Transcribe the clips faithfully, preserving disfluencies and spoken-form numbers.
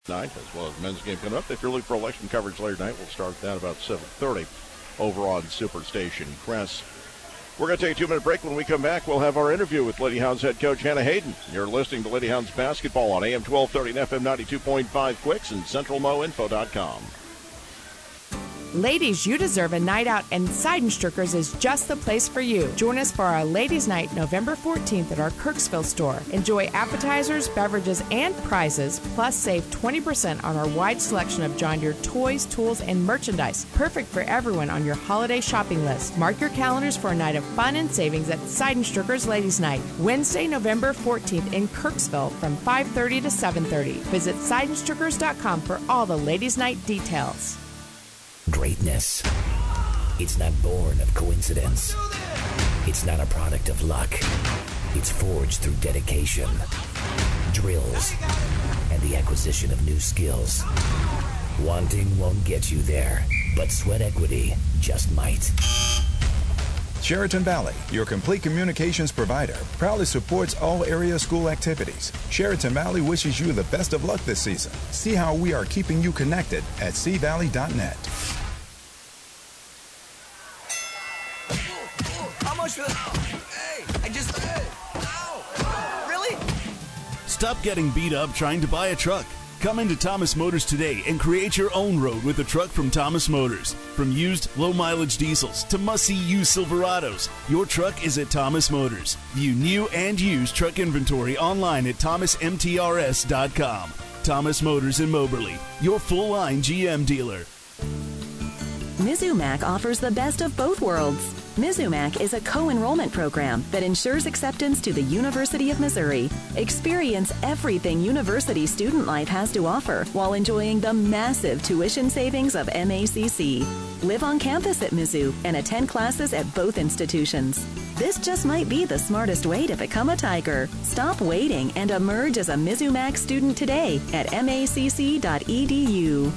Night, as well as men's game coming up. If you're looking for election coverage later tonight, we'll start that about seven thirty over on Superstation Press. We're going to take a two-minute break. When we come back, we'll have our interview with Lady Hounds head coach Hannah Hayden. You're listening to Lady Hounds basketball on A M twelve thirty and F M ninety-two point five Quicks and Central Mo Info dot com. Ladies, you deserve a night out, and Seidenstrickers is just the place for you. Join us for our Ladies' Night November fourteenth at our Kirksville store. Enjoy appetizers, beverages, and prizes, plus save twenty percent on our wide selection of John Deere toys, tools, and merchandise. Perfect for everyone on your holiday shopping list. Mark your calendars for a night of fun and savings at Seidenstrickers Ladies' Night, Wednesday, November fourteenth in Kirksville from five thirty to seven thirty. Visit Seidenstrickers dot com for all the Ladies' Night details. Greatness. It's not born of coincidence. It's not a product of luck. It's forged through dedication, drills, and the acquisition of new skills. Wanting won't get you there, but sweat equity just might. Sheraton Valley, your complete communications provider, proudly supports all area school activities. Sheraton Valley wishes you the best of luck this season. See how we are keeping you connected at c valley dot net. How much for that? Hey, I just... Ow! Really? Stop getting beat up trying to buy a truck. Come into Thomas Motors today and create your own road with a truck from Thomas Motors. From used, low-mileage diesels to must-see used Silverados, your truck is at Thomas Motors. View new and used truck inventory online at thomas m t r s dot com. Thomas Motors in Moberly, your full-line G M dealer. Mizumac offers the best of both worlds. Mizumac is a co-enrollment program that ensures acceptance to the University of Missouri. Experience everything university student life has to offer while enjoying the massive tuition savings of M A C C. Live on campus at Mizzou and attend classes at both institutions. This just might be the smartest way to become a Tiger. Stop waiting and emerge as a Mizumac student today at M A C C dot e d u.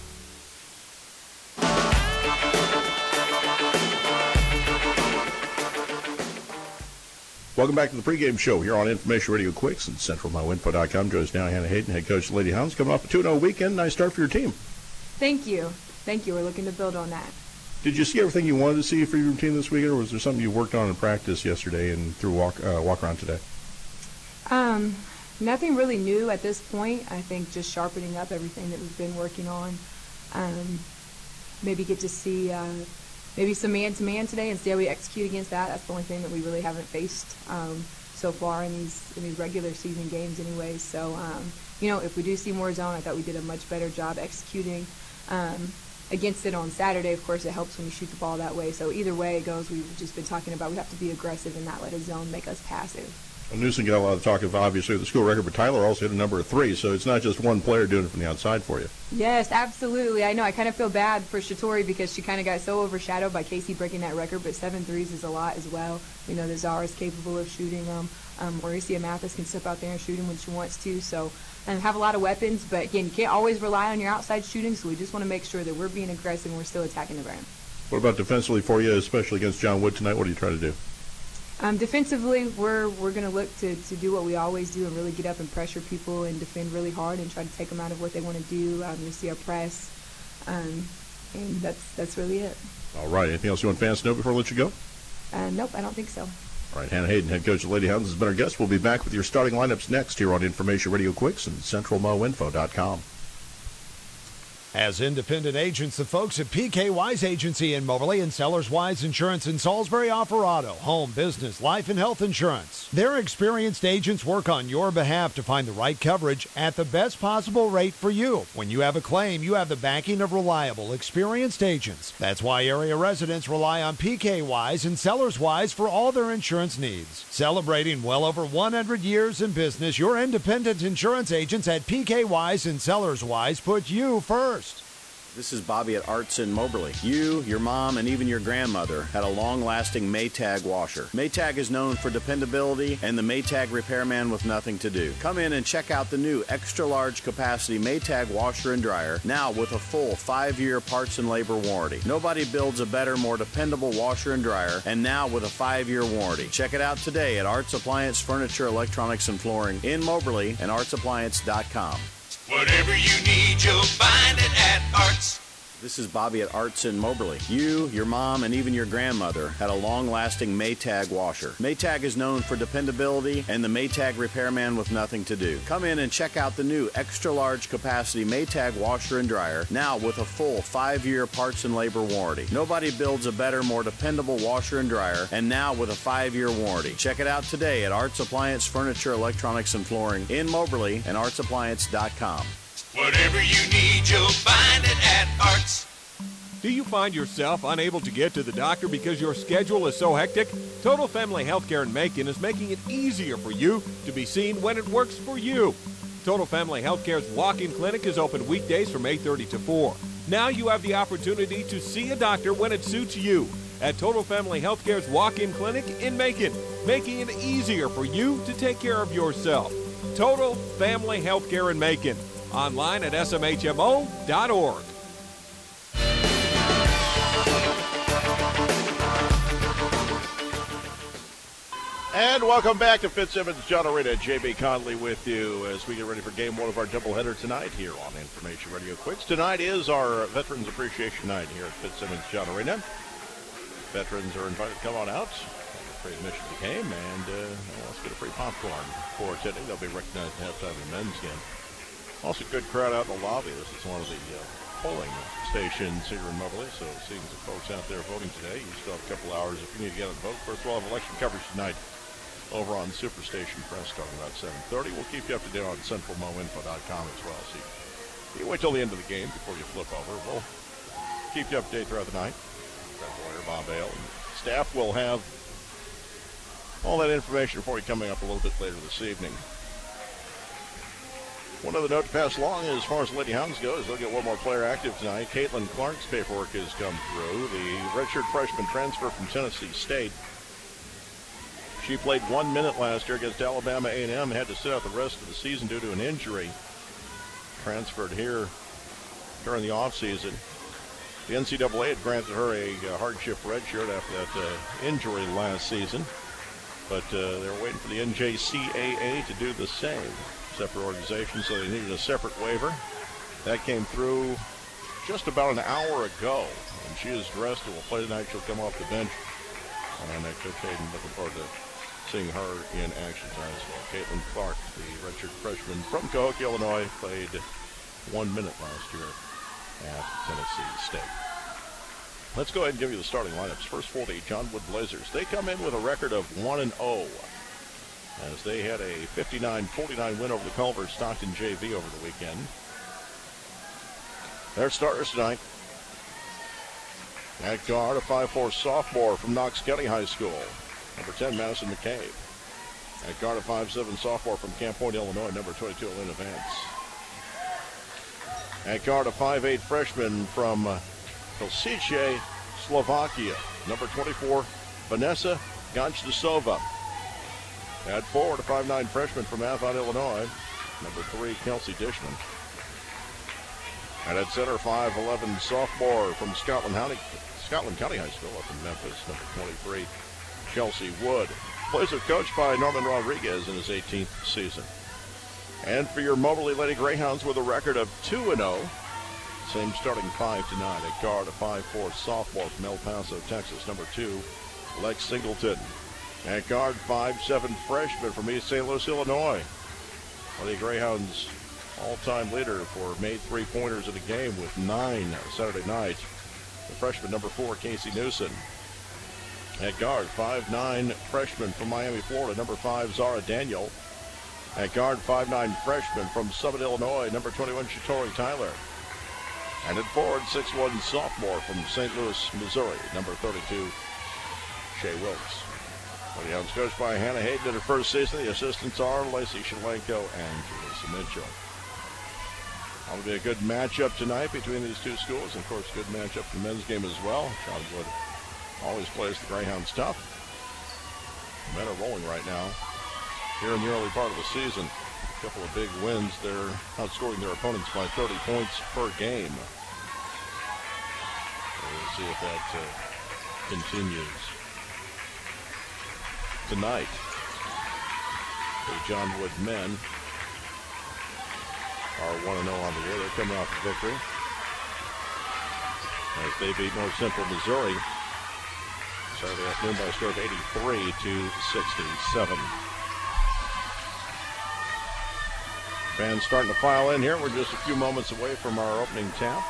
Welcome back to the pregame show here on Information Radio Quicks and Central Mo Info dot com. Joins now Hannah Hayden, head coach of the Lady Hounds, coming off a two and oh weekend. Nice start for your team. Thank you. Thank you. We're looking to build on that. Did you see everything you wanted to see for your team this weekend, or was there something you worked on in practice yesterday and through walk uh, walk around today? Um, nothing really new at this point. I think just sharpening up everything that we've been working on. Um, maybe get to see uh, maybe some man-to-man today and see how we execute against that. That's the only thing that we really haven't faced um, so far in these in these regular season games anyways. So, um, you know, if we do see more zone, I thought we did a much better job executing um, against it on Saturday. Of course, it helps when you shoot the ball that way. So either way it goes, we've just been talking about we have to be aggressive and not let a zone make us passive. Well, Newsom got a lot of talk of, obviously, the school record, but Tyler also hit a number of threes, so it's not just one player doing it from the outside for you. Yes, absolutely. I know. I kind of feel bad for Shatori because she kind of got so overshadowed by Casey breaking that record, but seven threes is a lot as well. We know that Zara is capable of shooting them. Um, Mauricia Mathis can step out there and shoot them when she wants to. So and have a lot of weapons, but, again, you can't always rely on your outside shooting, so we just want to make sure that we're being aggressive and we're still attacking the rim. What about defensively for you, especially against John Wood tonight? What are you trying to do? Um, defensively, we're we're going to look to, to do what we always do and really get up and pressure people and defend really hard and try to take them out of what they want to do. Um, you see our press, um, and that's that's really it. All right. Anything else you want fans to know before I let you go? Uh, nope, I don't think so. All right. Hannah Hayden, head coach of the Lady Hounds, has been our guest. We'll be back with your starting lineups next here on Information Radio Quicks and Central Mo Info dot com. As independent agents, the folks at P K Wise Agency in Moberly and Sellers Wise Insurance in Salisbury offer auto, home, business, life, and health insurance. Their experienced agents work on your behalf to find the right coverage at the best possible rate for you. When you have a claim, you have the backing of reliable, experienced agents. That's why area residents rely on P K Wise and Sellers Wise for all their insurance needs. Celebrating well over one hundred years in business, your independent insurance agents at P K Wise and Sellers Wise put you first. This is Bobby at Arts in Moberly. You, your mom, and even your grandmother had a long-lasting Maytag washer. Maytag is known for dependability and the Maytag repairman with nothing to do. Come in and check out the new extra-large capacity Maytag washer and dryer, now with a full five-year parts and labor warranty. Nobody builds a better, more dependable washer and dryer, and now with a five-year warranty. Check it out today at Arts Appliance Furniture, Electronics, and Flooring in Moberly and arts appliance dot com. Whatever you need, you'll find it at Arts. This is Bobby at Arts in Moberly. You, your mom, and even your grandmother had a long-lasting Maytag washer. Maytag is known for dependability and the Maytag repairman with nothing to do. Come in and check out the new extra-large capacity Maytag washer and dryer, now with a full five-year parts and labor warranty. Nobody builds a better, more dependable washer and dryer, and now with a five-year warranty. Check it out today at Arts Appliance Furniture, Electronics, and Flooring in Moberly and arts appliance dot com. Whatever you need, you'll find it at Arts. Do you find yourself unable to get to the doctor because your schedule is so hectic? Total Family Healthcare in Macon is making it easier for you to be seen when it works for you. Total Family Healthcare's walk-in clinic is open weekdays from eight thirty to four. Now you have the opportunity to see a doctor when it suits you at Total Family Healthcare's walk-in clinic in Macon, making it easier for you to take care of yourself. Total Family Healthcare in Macon. Online at S M H M O dot org. And welcome back to Fitzsimmons John Arena. J B Conley with you as we get ready for game one of our doubleheader tonight here on Information Radio Quicks. Tonight is our Veterans Appreciation Night here at Fitzsimmons John Arena. Veterans are invited to come on out. Free admission to the game, and uh, let's get a free popcorn for attending. They'll be recognized at halftime in the men's game. Also, good crowd out in the lobby. This is one of the uh, polling stations here in Moberly, so seeing some folks out there voting today. You still have a couple hours if you need to get out and vote. First, we'll have election coverage tonight over on Superstation Press starting about seven thirty. We'll keep you up to date on central mo info dot com as well. So you, you wait till the end of the game before you flip over. We'll keep you up to date throughout the night. Fred Boyer, Bob Bale, and staff will have all that information for you coming up a little bit later this evening. One other note to pass along as far as Lady Hounds go is they'll get one more player active tonight. Caitlin Clark's paperwork has come through. The redshirt freshman transfer from Tennessee State. She played one minute last year against Alabama A and M, had to sit out the rest of the season due to an injury. Transferred here during the offseason. The N C double A had granted her a hardship redshirt after that uh, injury last season. But uh, they're waiting for the N J C A A to do the same. Separate organization, so they needed a separate waiver. That came through just about an hour ago. And she is dressed and will play tonight. She'll come off the bench. And uh, Coach Hayden looking forward to seeing her in action tonight as well. Caitlin Clark, the redshirt freshman from Cahokia, Illinois, played one minute last year at Tennessee State. Let's go ahead and give you the starting lineups. First for the John Wood Blazers. They come in with a record of one and oh. As they had a fifty-nine forty-nine win over the Culver Stockton J V over the weekend. Their starters tonight. At guard, a five four sophomore from Knox County High School, number ten, Madison McCabe. At guard, a five seven sophomore from Camp Point, Illinois, number twenty-two, Elena Vance. At guard, a five eight freshman from Kosice, Slovakia, number twenty-four, Vanessa Gonchasova. At forward, a five nine freshman from Athon, Illinois, number three, Kelsey Dishman. And at center, five eleven sophomore from Scotland County, Scotland County High School up in Memphis, number twenty-three, Chelsea Wood. Plays are coached by Norman Rodriguez in his eighteenth season. And for your Moberly Lady Greyhounds with a record of two and oh, same starting five tonight. At guard, a five four sophomore from El Paso, Texas, number two, Lex Singleton. At guard, five seven freshman from East Saint Louis, Illinois. Lady Greyhounds all-time leader for made three-pointers in a game with nine Saturday night. The freshman, number four, Casey Newson. At guard, five nine freshman from Miami, Florida, number five, Zara Daniel. At guard, five nine freshman from Summit, Illinois, number twenty-one, Shatori Tyler. And at forward, six one sophomore from Saint Louis, Missouri, number thirty-two, Shea Wilkes. The Hounds coached by Hannah Hayden in her first season. The assistants are Lacey Shalenko and Julissa Mitchell. That'll be a good matchup tonight between these two schools. And of course, good matchup in the men's game as well. John Wood always plays the Greyhounds tough. The men are rolling right now. Here in the early part of the season, a couple of big wins. They're outscoring their opponents by thirty points per game. So we'll see if that uh, continues tonight. The John Wood men are one and oh on the year. They're coming off a victory as they beat North Central Missouri Saturday afternoon by a score of eighty-three to sixty-seven. Fans starting to file in here. We're just a few moments away from our opening tap.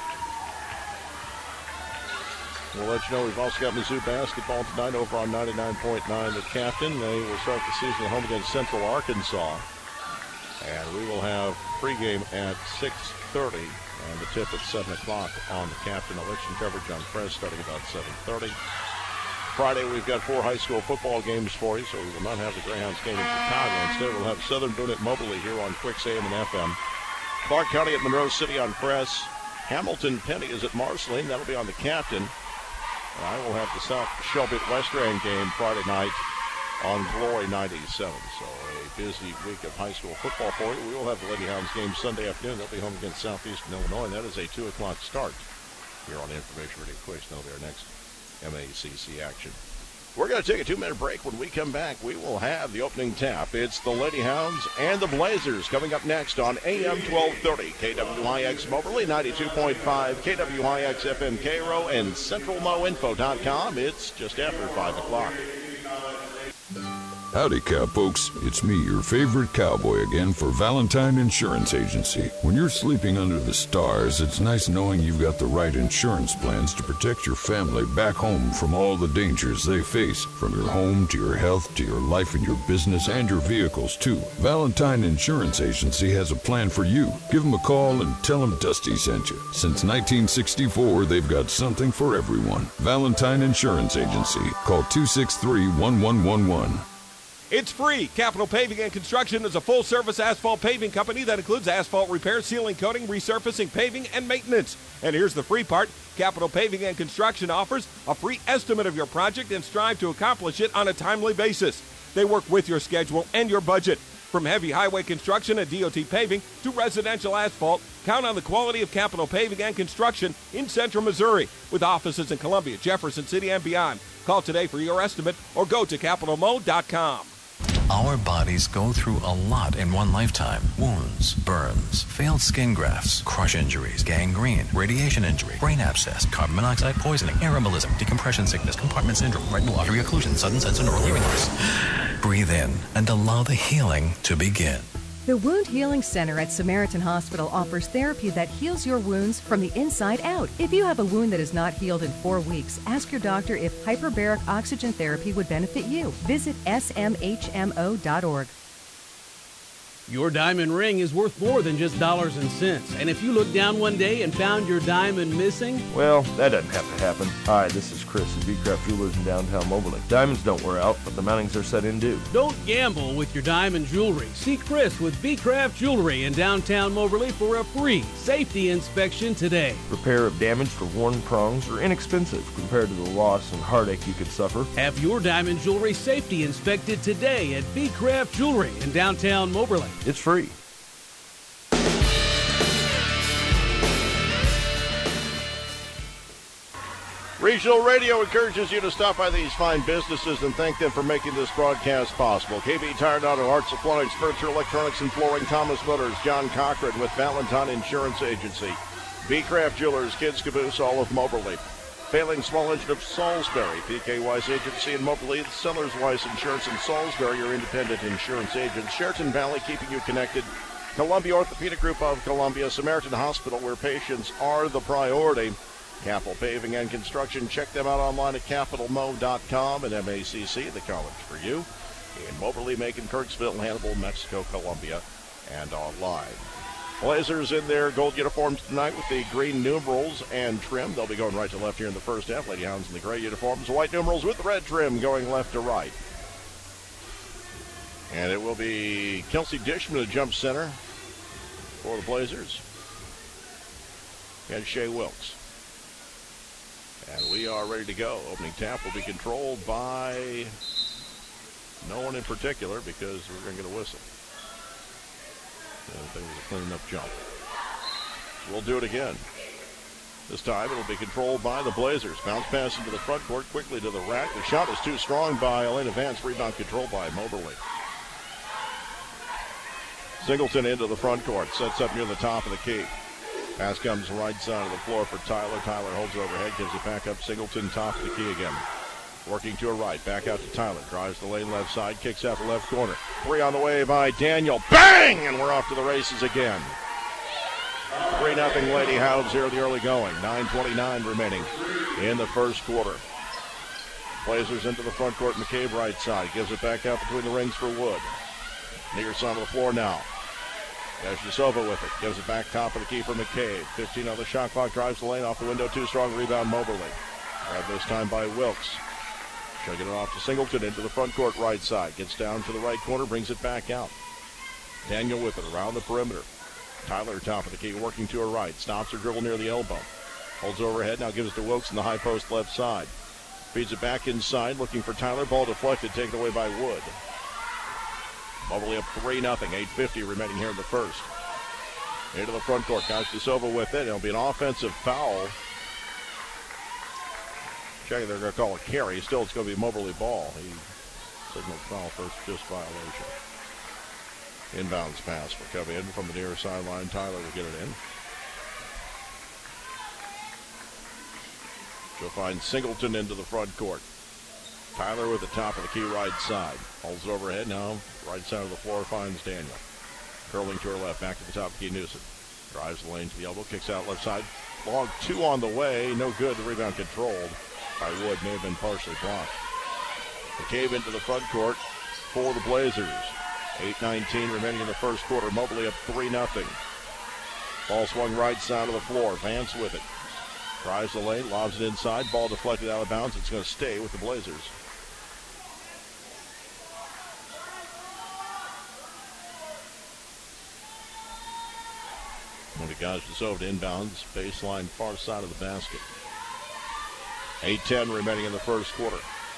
We'll let you know we've also got Mizzou basketball tonight over on ninety-nine point nine The Captain. They will start the season at home against Central Arkansas. And we will have pregame at six thirty and the tip at seven o'clock on The Captain. Election coverage on Press starting about seven thirty. Friday, we've got four high school football games for you, so we will not have the Greyhounds game in Chicago. Instead, we'll have Southern Boone at Moberly here on Quicks A M and F M. Clark County at Monroe City on Press. Hamilton Penny is at Marceline. That'll be on The Captain. And I will have the South Shelby at West Rand game Friday night on Glory ninety-seven. So a busy week of high school football for you. We will have the Lady Hounds game Sunday afternoon. They'll be home against Southeastern Illinois, and that is a two o'clock start here on Information Radio Quicks. Now their next M A C C action. We're going to take a two-minute break. When we come back, we will have the opening tap. It's the Lady Hounds and the Blazers coming up next on A M twelve thirty, K W I X Moberly, ninety-two point five, K W I X F M Cairo, and Central Mo Info dot com. It's just after five o'clock. Howdy, cowpokes. It's me, your favorite cowboy again for Valentine Insurance Agency. When you're sleeping under the stars, it's nice knowing you've got the right insurance plans to protect your family back home from all the dangers they face, from your home to your health to your life and your business and your vehicles, too. Valentine Insurance Agency has a plan for you. Give them a call and tell them Dusty sent you. Since nineteen sixty-four, they've got something for everyone. Valentine Insurance Agency. Call two six three, one one one one. It's free. Capital Paving and Construction is a full-service asphalt paving company that includes asphalt repair, sealing, coating, resurfacing, paving, and maintenance. And here's the free part. Capital Paving and Construction offers a free estimate of your project and strive to accomplish it on a timely basis. They work with your schedule and your budget. From heavy highway construction and D O T paving to residential asphalt, count on the quality of Capital Paving and Construction in Central Missouri with offices in Columbia, Jefferson City, and beyond. Call today for your estimate or go to capital mo dot com. Our bodies go through a lot in one lifetime. Wounds, burns, failed skin grafts, crush injuries, gangrene, radiation injury, brain abscess, carbon monoxide poisoning, air embolism, decompression sickness, compartment syndrome, retinal artery occlusion, sudden sense and neural hearing loss. Breathe in and allow the healing to begin. The Wound Healing Center at Samaritan Hospital offers therapy that heals your wounds from the inside out. If you have a wound that is not healed in four weeks, ask your doctor if hyperbaric oxygen therapy would benefit you. Visit S M H M O dot org. Your diamond ring is worth more than just dollars and cents. And if you look down one day and found your diamond missing... Well, that doesn't have to happen. Hi, this is Chris at V-Craft Jewelers in downtown Moberly. Diamonds don't wear out, but the mountings are set in do. Don't gamble with your diamond jewelry. See Chris with V-Craft Jewelry in downtown Moberly for a free safety inspection today. Repair of damaged or worn prongs are inexpensive compared to the loss and heartache you could suffer. Have your diamond jewelry safety inspected today at V-Craft Jewelry in downtown Moberly. It's free. Regional Radio encourages you to stop by these fine businesses and thank them for making this broadcast possible. K B Tire and Auto, Art Supplies, Furniture, Electronics, and Flooring, Thomas Motors, John Cochran with Valentine Insurance Agency, V-Craft Jewelers, Kids Caboose, all of Moberly, Failing Small Engine of Salisbury, P K Weiss Agency in Moberly, Sellers Weiss Insurance in Salisbury, your independent insurance agent, Sheraton Valley, keeping you connected, Columbia Orthopedic Group of Columbia, Samaritan Hospital, where patients are the priority, Capital Paving and Construction. Check them out online at capital mo dot com, and M A C C, the college for you, in Moberly, Macon, Kirksville, Hannibal, Mexico, Columbia, and online. Blazers in their gold uniforms tonight with the green numerals and trim. They'll be going right to left here in the first half. Lady Hounds in the gray uniforms, white numerals with the red trim going left to right. And it will be Kelsey Dishman at jump center for the Blazers. And Shea Wilkes. And we are ready to go. Opening tap will be controlled by no one in particular because we're going to get a whistle. I think it was a clean enough jump. So we'll do it again. This time it'll be controlled by the Blazers. Bounce pass into the front court, quickly to the rack. The shot is too strong by Elena Vance. Rebound controlled by Moberly. Singleton into the front court. Sets up near the top of the key. Pass comes right side of the floor for Tyler. Tyler holds overhead, gives it back up. Singleton top of the key again. Working to her right, back out to Tyler. Drives the lane left side, kicks out the left corner. Three on the way by Daniel. Bang! And we're off to the races again. three nothing Lady Hounds here in the early going. nine twenty-nine remaining in the first quarter. Blazers into the front court. McCabe right side. Gives it back out between the rings for Wood. Near side of the floor now. Yashdasova with it. Gives it back top of the key for McCabe. fifteen on the shot clock. Drives the lane off the window. Too strong. Rebound Moberly. Grab this time by Wilkes. She'll get it off to Singleton into the front court right side. Gets down to the right corner. Brings it back out. Daniel with it around the perimeter. Tyler top of the key. Working to her right. Stops her dribble near the elbow. Holds overhead. Now gives it to Wilkes in the high post left side. Feeds it back inside. Looking for Tyler. Ball deflected. Taken away by Wood. Moberly up three nothing. eight fifty remaining here in the first. Into the front court. Yashdasova with it. It'll be an offensive foul. Checking, they're going to call a carry. Still, it's going to be a Moberly ball. He signaled foul first, just violation. Inbounds pass for coming in from the near sideline. Tyler will get it in. She'll find Singleton into the front court. Tyler with the top of the key right side. Holds it overhead now. Right side of the floor finds Daniel. Curling to her left. Back to the top of the key. Newsom. Drives the lane to the elbow. Kicks out left side. Long two on the way. No good. The rebound controlled by Wood. May have been partially blocked. McCabe into the front court for the Blazers. eight nineteen remaining in the first quarter. Moberly up three nothing. Ball swung right side of the floor. Vance with it. Drives the lane. Lobs it inside. Ball deflected out of bounds. It's going to stay with the Blazers. Yashdasova to inbounds, baseline far side of the basket. eight ten remaining in the first quarter.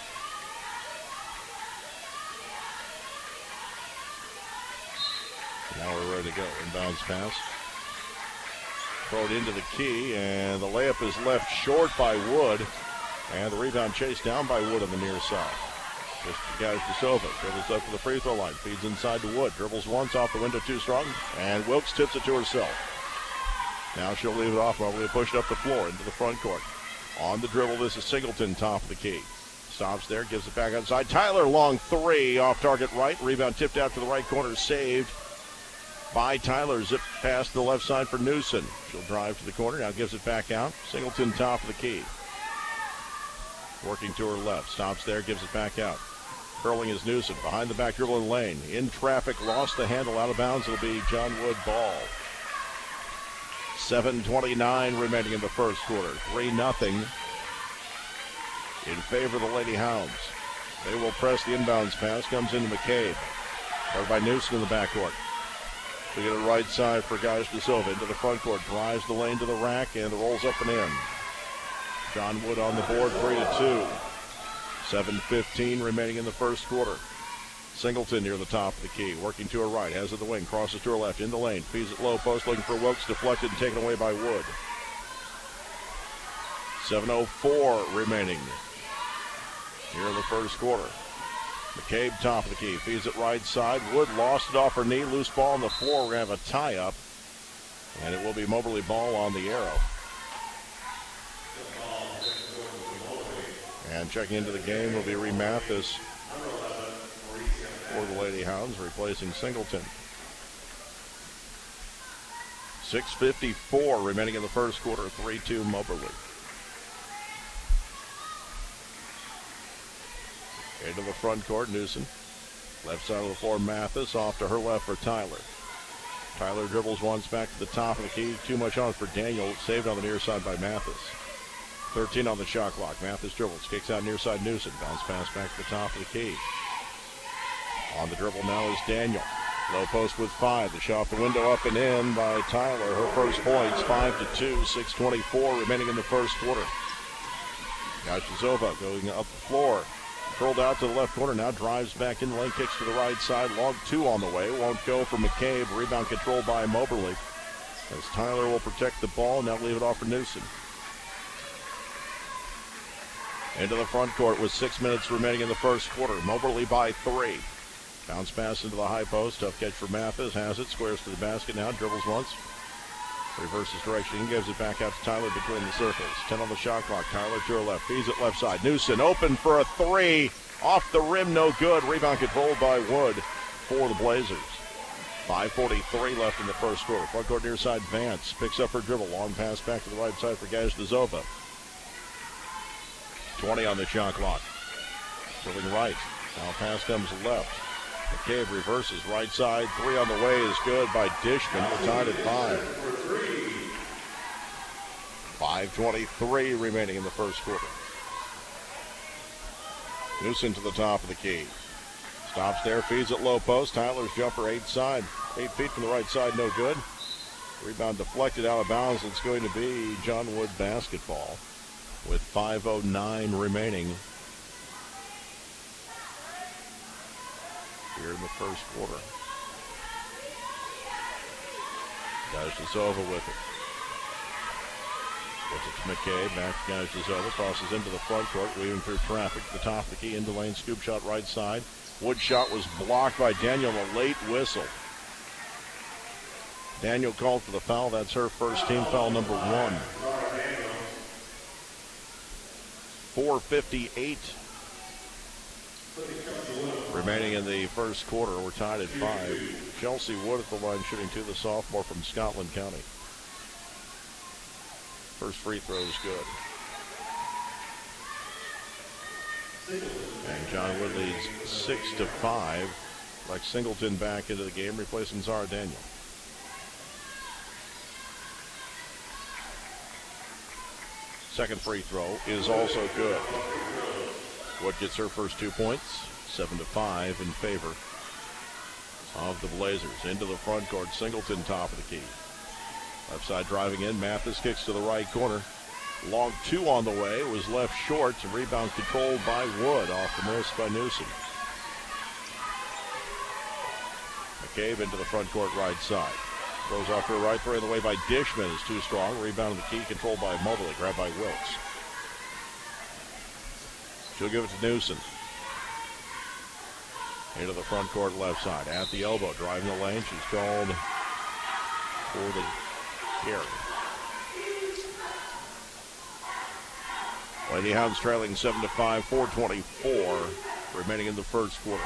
Now we're ready to go. Inbounds pass. Throw it into the key, and the layup is left short by Wood. And the rebound chased down by Wood on the near side. Just Yashdasova dribbles up to the free throw line. Feeds inside to Wood. Dribbles once off the window too strong. And Wilkes tips it to herself. Now she'll leave it off. Moberly push it up the floor into the front court. On the dribble, this is Singleton, top of the key. Stops there, gives it back outside. Tyler, long three, off target right. Rebound tipped out to the right corner, saved by Tyler. Zip past the left side for Newsom. She'll drive to the corner, now gives it back out. Singleton, top of the key. Working to her left, stops there, gives it back out. Curling is Newsom, behind the back dribble in lane. In traffic, lost the handle, out of bounds. It'll be John Wood ball. seven twenty-nine remaining in the first quarter. three nothing in favor of the Lady Hounds. They will press the inbounds pass. Comes into McCabe. Covered by Newsom in the backcourt. We get a right side for Yashdasova. Into the front court. Drives the lane to the rack and rolls up and in. John Wood on the board, three to two. seven fifteen remaining in the first quarter. Singleton near the top of the key, working to her right, has it the wing, crosses to her left, in the lane, feeds it low post, looking for Wilkes, deflected and taken away by Wood. seven oh four remaining here in the first quarter. McCabe top of the key, feeds it right side. Wood lost it off her knee, loose ball on the floor. We're going to have a tie-up, and it will be Moberly ball on the arrow. And checking into the game will be Ree Mathis for the Lady Hounds, replacing Singleton. six fifty-four remaining in the first quarter, three two Moberly. Into the front court, Newsom. Left side of the floor, Mathis. Off to her left for Tyler. Tyler dribbles once back to the top of the key. Too much on for Daniel. Saved on the near side by Mathis. thirteen on the shot clock. Mathis dribbles. Kicks out near side Newsom. Bounce pass back to the top of the key. On the dribble now is Daniel. Low post with five. The shot off the window up and in by Tyler. Her first points, five to two. six twenty-four remaining in the first quarter. Yashdasova going up the floor. Curled out to the left corner. Now drives back in the lane. Kicks to the right side. Long two on the way. Won't go for McCabe. Rebound controlled by Moberly. As Tyler will protect the ball. Now leave it off for Newsom. Into the front court with six minutes remaining in the first quarter. Moberly by three. Bounce pass into the high post. Tough catch for Mathis. Has it. Squares to the basket now. Dribbles once. Reverses direction. He gives it back out to Tyler between the circles. ten on the shot clock. Tyler to her left. Feeds it left side. Newsom open for a three. Off the rim. No good. Rebound controlled by Wood for the Blazers. five forty-three left in the first quarter. Front court near side. Vance picks up her dribble. Long pass back to the right side for Gajdazova. twenty on the shot clock. Dribbling right. Now pass comes left. McCabe reverses right side. Three on the way is good by Dishman. We're tied at five. five twenty-three remaining in the first quarter. Newsom to the top of the key. Stops there, feeds it low post. Tyler's jumper eight side. Eight feet from the right side, no good. Rebound deflected out of bounds. It's going to be John Wood basketball with five oh nine remaining here in the first quarter. Gajdazova with it. Gets it to McCabe. Back to Gajdazova. Crosses into the front court. Weaving through traffic to the top of the key. Into lane. Scoop shot right side. Wood shot was blocked by Daniel. A late whistle. Daniel called for the foul. That's her first team foul number one. four fifty-eight remaining in the first quarter. We're tied at five. Chelsea Wood at the line shooting two, the sophomore from Scotland County. First free throw is good. And John Wood leads six to five. Lex Singleton back into the game, replacing Zara Daniel. Second free throw is also good. Wood gets her first two points. Seven to five in favor of the Blazers. Into the front court. Singleton top of the key. Left side driving in. Mathis kicks to the right corner. Long two on the way. Was left short. And rebound controlled by Wood. Off the miss by Newsom. McCabe into the front court right side. Goes off to her right, three on the way by Dishman is too strong. Rebound to the key, controlled by Mobley, grabbed by Wilkes. She'll give it to Newsom. Into the front court left side. At the elbow, driving the lane. She's called for the carry. Lady Hounds trailing seven to five, four twenty-four remaining in the first quarter.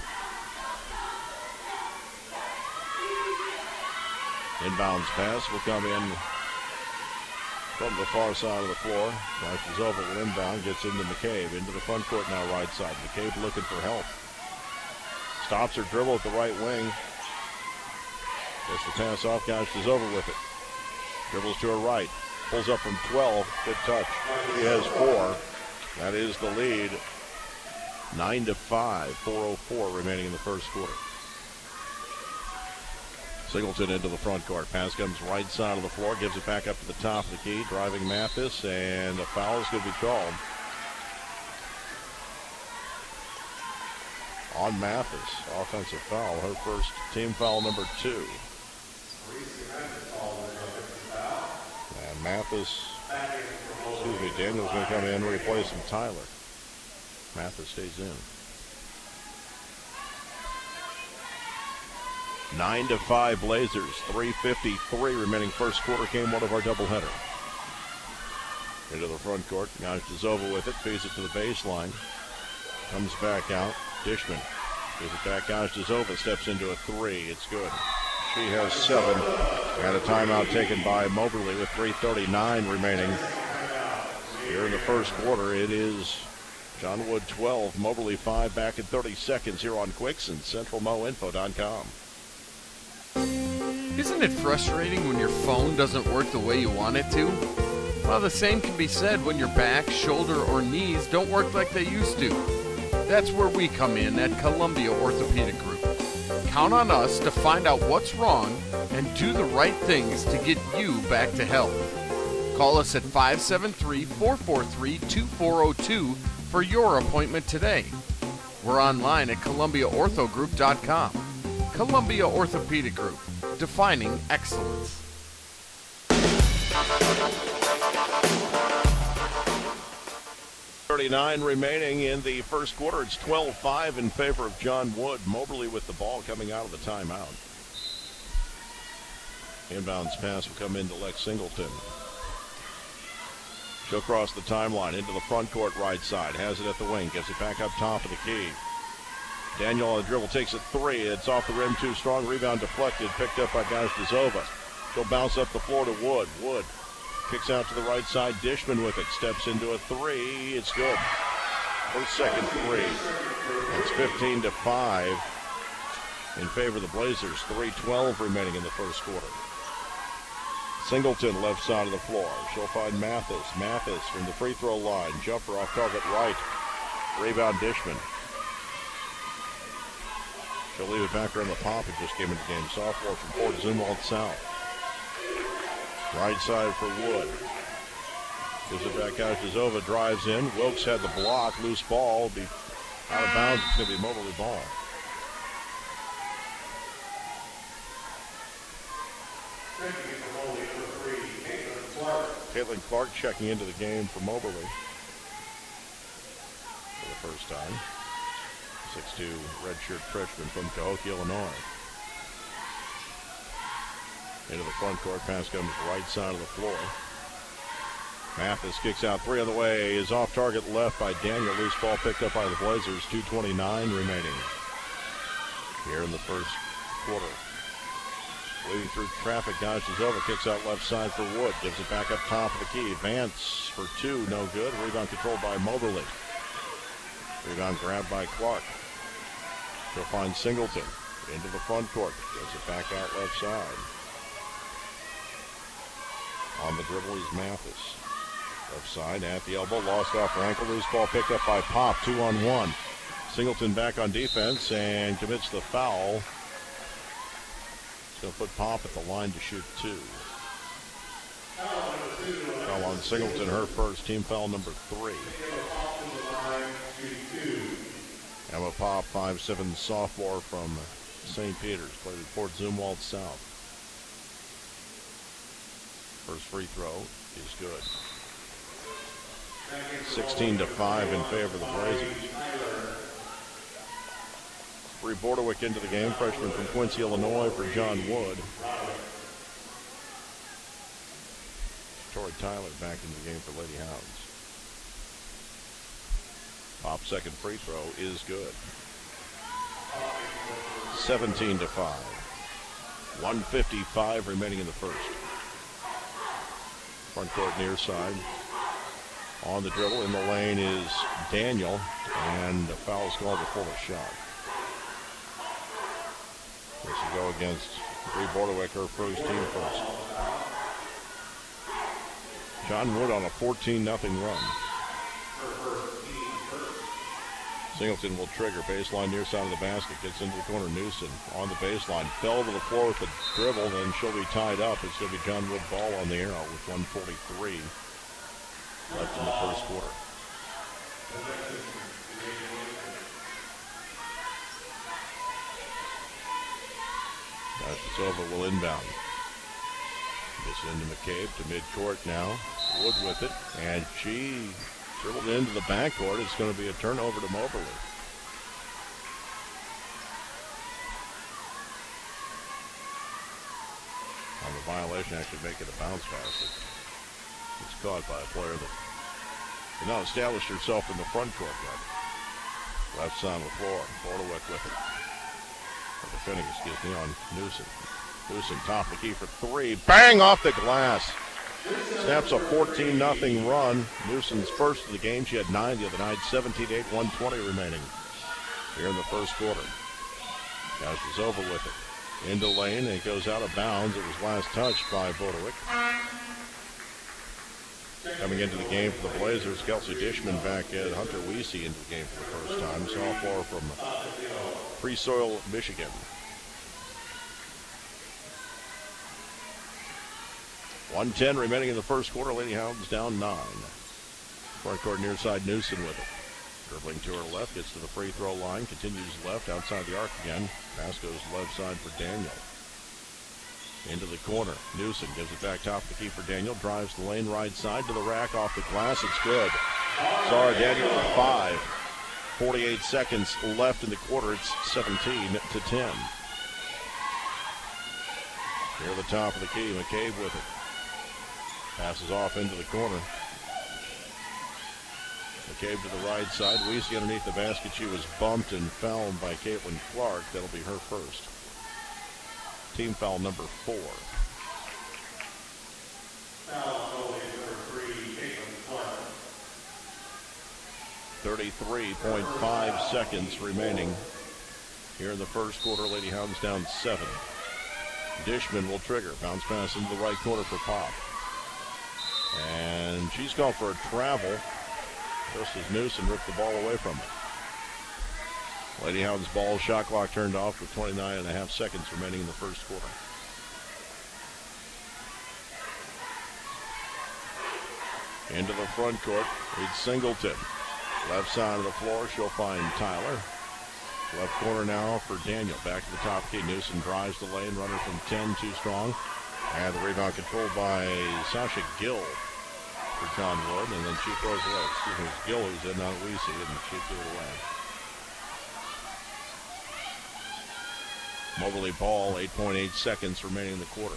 Inbounds pass will come in from the far side of the floor. Gajdazova will inbound, gets into McCabe. Into the front court now, right side. McCabe looking for help. Stops her dribble at the right wing. Gets the pass off. Gajdazova with it. Dribbles to her right. Pulls up from twelve. Good touch. She has four. That is the lead. nine to five. four oh four remaining in the first quarter. Singleton into the front court. Pass comes right side of the floor. Gives it back up to the top of the key. Driving Mathis. And a foul is going to be called on Mathis. Offensive foul. Her first team foul number two. And Mathis, excuse me, Daniel's going to come in replacing Tyler. Mathis stays in. Nine to five Blazers. three fifty-three remaining first quarter. Came one of our doubleheader. Into the front court. Gajdazova with it. Feeds it to the baseline. Comes back out. Dishman gives it back. Gajdazova steps into a three. It's good. She has seven. And a timeout taken by Moberly with three thirty-nine remaining. Here in the first quarter, it is John Wood twelve, Moberly five. Back in thirty seconds here on Quicks and Central Mo Info dot com. Isn't it frustrating when your phone doesn't work the way you want it to? Well, the same can be said when your back, shoulder, or knees don't work like they used to. That's where we come in at Columbia Orthopedic Group. Count on us to find out what's wrong and do the right things to get you back to health. Call us at five seven three, four four three, two four zero two for your appointment today. We're online at Columbia Ortho Group dot com. Columbia Orthopedic Group, defining excellence. thirty-nine remaining in the first quarter. It's twelve five in favor of John Wood. Moberly with the ball coming out of the timeout. Inbounds pass will come into Lex Singleton. She'll cross the timeline into the front court right side. Has it at the wing. Gets it back up top of the key. Daniel on the dribble takes it three. It's off the rim too strong. Rebound deflected. Picked up by Gajdzova. She'll bounce up the floor to Wood. Wood kicks out to the right side. Dishman with it. Steps into a three. It's good. Her second three. It's fifteen to five in favor of the Blazers. three twelve remaining in the first quarter. Singleton left side of the floor. She'll find Mathis. Mathis from the free throw line. Jumper off target right. Rebound Dishman. She'll leave it back around the pop. It just came into the game. Sophomore from Fort Zumwalt South. Right side for Wood. Gives it back out to Zova. Drives in. Wilkes had the block. Loose ball. Be out of bounds. It's going to be Moberly ball. Caitlin Clark checking into the game for Moberly for the first time. six two redshirt freshman from Cahokia, Illinois. Into the front court. Pass comes right side of the floor. Mathis kicks out three on the way. Is off target left by Daniel. Loose ball picked up by the Blazers. two twenty-nine remaining here in the first quarter. Leading through traffic, Gajdzova kicks out left side for Wood. Gives it back up top of the key. Vance for two, no good. Rebound controlled by Moberly. Rebound grabbed by Clark. She'll find Singleton into the front court. Gives it back out left side. On the dribble is Mathis. Left side at the elbow. Lost off her ankle. Loose ball picked up by Pop. Two on one. Singleton back on defense and commits the foul. Going to put Pop at the line to shoot two. Foul on Singleton, her first, team foul number three. Emma Pop, five seven sophomore from Saint Peter's, played at Fort Zumwalt South. First free throw is good. sixteen to five in favor of the Blazers. Bree Bordewick into the game, freshman from Quincy, Illinois for John Wood. Tori Tyler back into the game for Lady Hounds. Pop's second free throw is good. seventeen to five. one fifty-five remaining in the first. Front court near side. On the dribble in the lane is Daniel, and the foul is called before the shot. This will go against Bree Bordewick, her first, team first. John Wood on a fourteen nothing run. Singleton will trigger. Baseline near side of the basket. Gets into the corner. Newsom on the baseline. Fell to the floor with the dribble, and she'll be tied up. It's going to be John Wood ball on the arrow with one forty-three left in the first quarter. Gajdzova will inbound. Gets into McCabe to midcourt now. Wood with it, and she dribbled into the backcourt. It's going to be a turnover to Moberly. On the violation, actually make it a bounce pass. It's caught by a player that has not established herself in the front court yet. Left side of the floor. Bordewick with it. Defending, excuse me, on Newsom. Newsom top of the key for three. Bang off the glass. Snaps a fourteen nothing run. Newsom's first of the game. She had nine the other night. seventeen eight, one twenty remaining here in the first quarter. Gajdzova with it. Into lane, and it goes out of bounds. It was last touched by Bordewick. Coming into the game for the Blazers, Kelsey Dishman back in. Hunter Weesey into the game for the first time. Sophomore from Free Soil, Michigan. one ten remaining in the first quarter. Lady Hounds down nine. Front court near side, Newsom with it. Dribbling to her left, gets to the free throw line, continues left outside the arc again. Pass goes left side for Daniel. Into the corner. Newsom gives it back top of the key for Daniel. Drives the lane right side to the rack off the glass. It's good. Sorry, Daniel for five. forty-eight seconds left in the quarter. It's seventeen to ten. Near the top of the key. McCabe with it. Passes off into the corner. McCabe to the right side. Weezy underneath the basket. She was bumped and fouled by Caitlin Clark. That'll be her first. Team foul number four. thirty-three point five seconds remaining here in the first quarter. Lady Hounds down seven. Dishman will trigger. Bounce pass into the right corner for Pop. And she's gone for a travel. Just as Newsom ripped the ball away from her. Lady Hounds ball, shot clock turned off with twenty-nine and a half seconds remaining in the first quarter. Into the front court, it's Singleton. Left side of the floor, she'll find Tyler. Left corner now for Daniel. Back to the top key. Newsom drives the lane, runner from ten, too strong. And the rebound controlled by Sasha Gill for John Wood, and then she throws it away. Excuse me, it's Gill who's in, not Weesey, and she threw it away. Moberly ball, eight point eight seconds remaining in the quarter.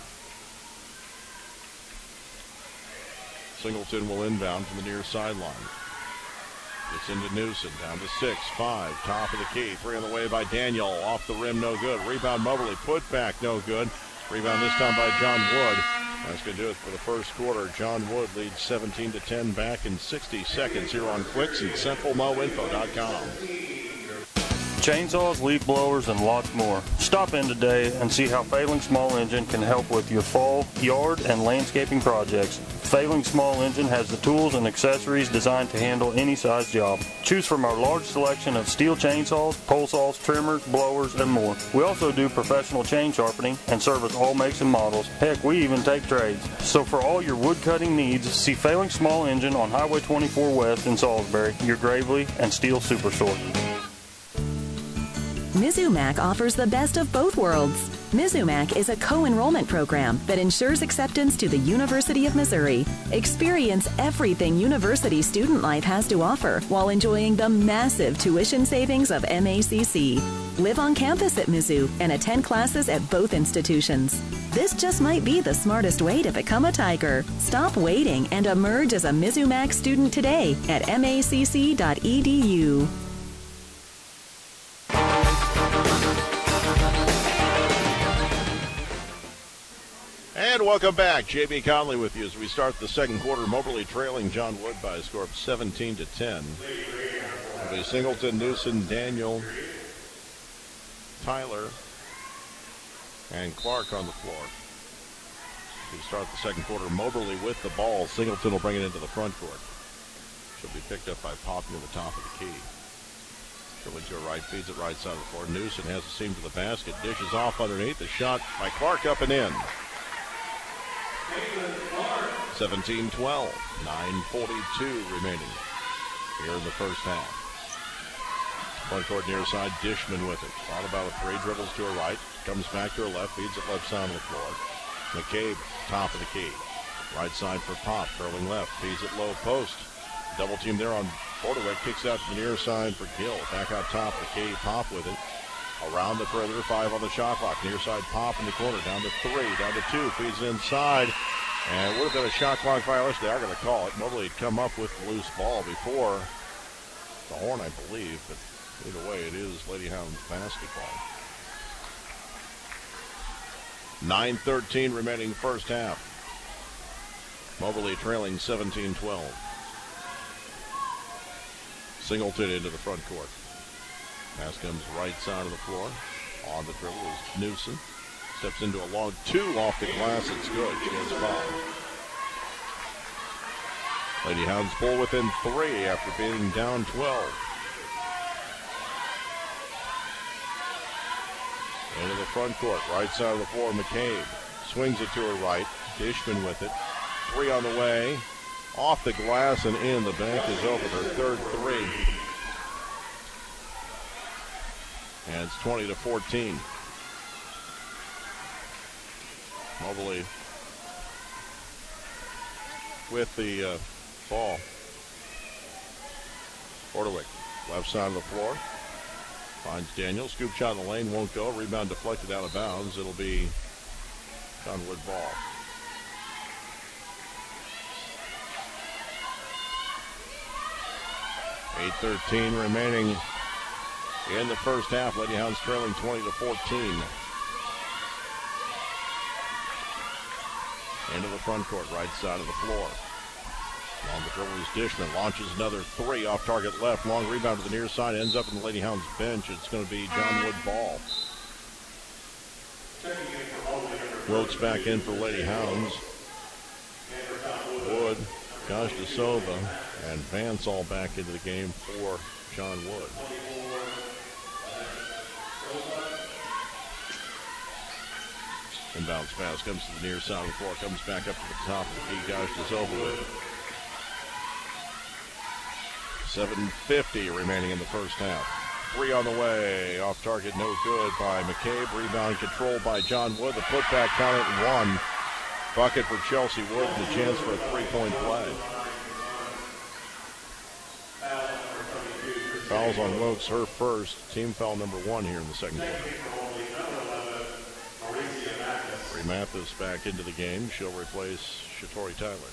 Singleton will inbound from the near sideline. Gets into Newsom, down to six, five, top of the key. Three on the way by Daniel, off the rim, no good. Rebound Moberly, put back, no good. Rebound this time by John Wood. That's going to do it for the first quarter. John Wood leads seventeen to ten back in sixty seconds here on Quicks and Central Mo Info dot com. Chainsaws, leaf blowers, and lots more. Stop in today and see how Failing Small Engine can help with your fall, yard, and landscaping projects. Failing Small Engine has the tools and accessories designed to handle any size job. Choose from our large selection of steel chainsaws, pole saws, trimmers, blowers, and more. We also do professional chain sharpening and service all makes and models. Heck, we even take trades. So for all your wood cutting needs, see Failing Small Engine on Highway twenty-four West in Salisbury, your Gravely and Steel Superstore. Mizumac offers the best of both worlds. Mizumac is a co-enrollment program that ensures acceptance to the University of Missouri. Experience everything university student life has to offer while enjoying the massive tuition savings of M A C C. Live on campus at Mizzou and attend classes at both institutions. This just might be the smartest way to become a Tiger. Stop waiting and emerge as a Mizumac student today at M A C C dot E D U. And welcome back. J B Conley with you as we start the second quarter. Moberly trailing John Wood by a score of seventeen to ten. It'll be Singleton, Newsom, Daniel, Tyler, and Clark on the floor. We start the second quarter. Moberly with the ball. Singleton will bring it into the front court. She'll be picked up by Pop near the top of the key. Dribbling to her right, feeds it right side of the floor. Newsom has a seam to the basket. Dishes off underneath. The shot by Clark up and in. seventeen twelve. nine forty-two remaining here in the first half. Front court near side. Dishman with it. Followed by three. Dribbles to her right. Comes back to her left. Feeds it left side of the floor. McCabe, top of the key. Right side for Pop. Curling left. Feeds it low post. Double team there on Bordewick. Kicks out to the near side for Gill. Back out top of the key. Pop with it. Around the perimeter. Five on the shot clock. Near side Pop in the corner. Down to three. Down to two. Feeds inside. And it would have been a shot clock violation. They are going to call it. Moberly had come up with the loose ball before the horn, I believe. But either way, it is Lady Hounds basketball. nine thirteen remaining first half. Moberly trailing seventeen twelve. Singleton into the front court. Pass comes right side of the floor. On the dribble is Newsom. Steps into a long two off the glass. It's good. She gets fouled. Lady Hounds pull within three after being down twelve. Into the front court. Right side of the floor, McCabe. Swings it to her right. Dishman with it. Three on the way. Off the glass and in. The bank is open. Her third three. And it's twenty to fourteen. Mobley with the uh, ball. Orderwick, left side of the floor. Finds Daniel. Scoop shot in the lane, won't go. Rebound deflected out of bounds. It'll be John Wood ball. eight thirteen remaining in the first half. Lady Hounds trailing twenty to fourteen. Into the front court, right side of the floor. On the dribble is Dishman. Launches another three off target left. Long rebound to the near side. Ends up in the Lady Hounds bench. It's going to be John Wood ball. Wilkes back in for Lady Hounds. Wood, Gosh DeSilva, and Vance all back into the game for John Wood. Inbounds pass comes to the near side of the floor. Comes back up to the top of the key. Gosh DeSilva with it. seven fifty remaining in the first half. Three on the way. Off target, no good by McCabe. Rebound controlled by John Wood. The putback count at one. Bucket for Chelsea Wood and a chance for a three-point play. Fouls on Wilkes, her first. Team foul number one here in the second quarter. Bree Mathis back into the game. She'll replace Shatori Tyler.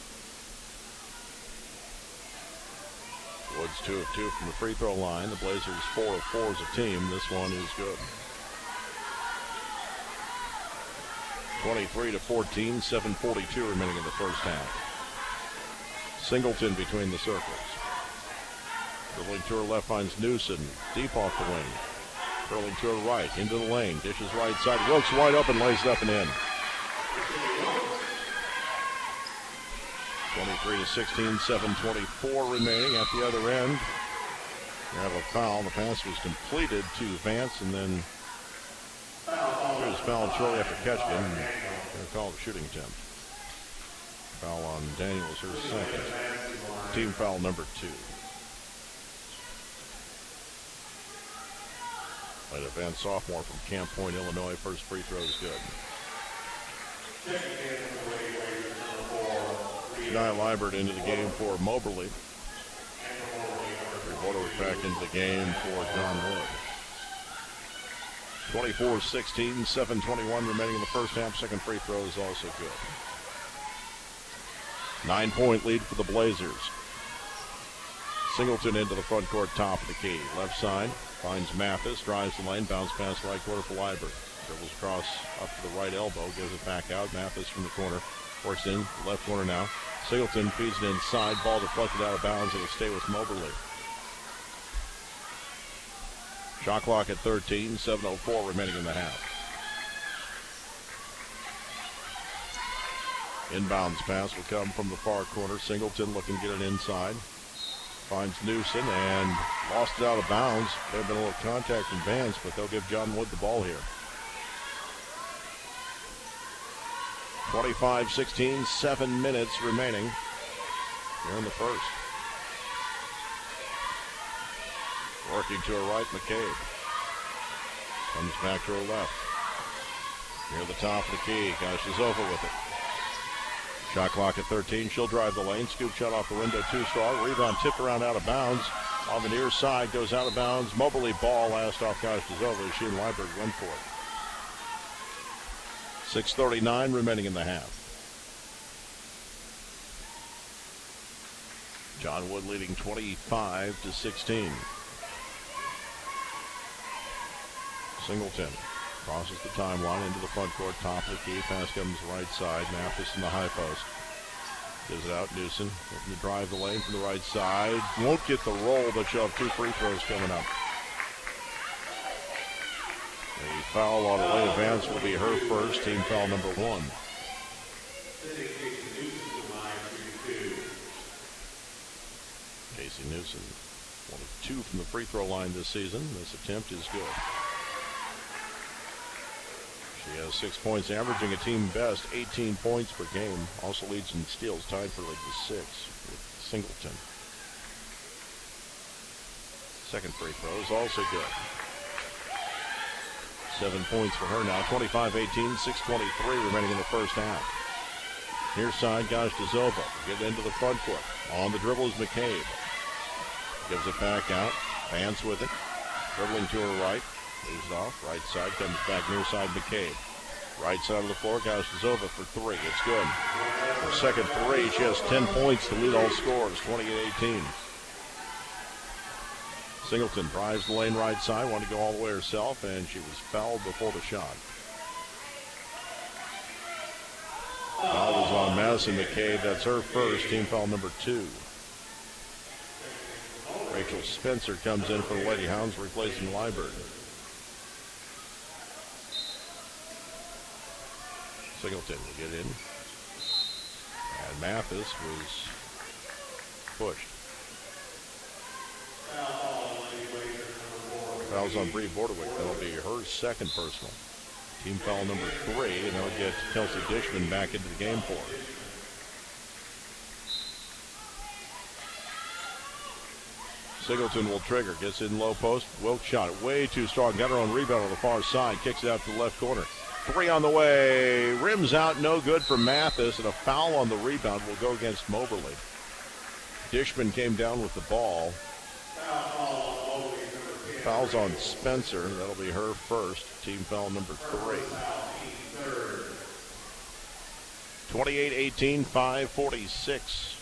Woods two of two from the free throw line. The Blazers four of four as a team. This one is good. twenty-three to fourteen, seven forty-two remaining in the first half. Singleton between the circles. Dribbling to her left finds Newsom. Deep off the wing. Curling to her right. Into the lane. Dishes right side. Wilkes wide open. Lays it up and in. twenty-three to sixteen, seven twenty-four remaining at the other end. You have a foul. The pass was completed to Vance, and then he was fouled shortly after catching him. Going to call it a shooting attempt. Foul on Daniel was her second. Team foul number two. By the Vance sophomore from Camp Point, Illinois. First free throw is good. Shania Liebert into the game for Moberly. Reporter back into the game for John Wood. twenty-four sixteen, seven twenty-one remaining in the first half. Second free throw is also good. Nine-point lead for the Blazers. Singleton into the front court, top of the key. Left side, finds Mathis, drives the lane, bounce pass right quarter for Liebert. Dribbles across up to the right elbow, gives it back out. Mathis from the corner, works in, left corner now. Singleton feeds it inside, ball deflected out of bounds. It'll stay with Moberly. Shot clock at thirteen, seven oh four remaining in the half. Inbounds pass will come from the far corner. Singleton looking to get it inside. Finds Newsom and lost it out of bounds. There's been a little contact from Vance, but they'll give John Wood the ball here. twenty-five sixteen, seven minutes remaining here in the first. Working to her right, McCabe. Comes back to her left. Near the top of the key. Gosh is over with it. Shot clock at thirteen. She'll drive the lane. Scoop shot off the window, too strong. Rebound tipped around out of bounds. On the near side, goes out of bounds. Moberly ball last off Gosh is over. She and Liebert went for it. six thirty-nine remaining in the half. John Wood leading twenty-five to sixteen. Singleton crosses the timeline into the front court, top of the key. Pass comes right side. Mathis in the high post. Gives it out. Newsom looking to drive the lane from the right side. Won't get the roll, but she'll have two free throws coming up. A foul on Alea Vance will be her first. Team foul number one. Casey Newsom, one of two from the free throw line this season. This attempt is good. She has six points, averaging a team best eighteen points per game. Also leads in steals, tied for like the six with Singleton. Second free throw is also good. Seven points for her now. twenty-five eighteen, six twenty-three remaining in the first half. Near side, Gozdazova. Get into the front court. On the dribble is McCabe. Gives it back out. Vance with it. Dribbling to her right. Moves off. Right side comes back near side McCabe. Right side of the floor, Gozdazova for three. It's good. Her second three. She has ten points to lead all scores. twenty-eight eighteen. Singleton drives the lane right side. Wanted to go all the way herself, and she was fouled before the shot. Foul was on Madison McCabe. That's her first. Team foul number two. Rachel Spencer comes in for the Lady Hounds, replacing Liburd. Singleton will get in. And Mathis was pushed. Fouls on Bree Bordewick. That'll be her second personal. Team foul number three, and they'll get Kelsey Dishman back into the game for her. Singleton will trigger. Gets in low post. Wilkes shot it way too strong. Got her own rebound on the far side. Kicks it out to the left corner. Three on the way. Rims out. No good for Mathis. And a foul on the rebound will go against Moberly. Dishman came down with the ball. Fouls on Spencer. That'll be her first. Team foul number three. twenty-eight eighteen, five forty-six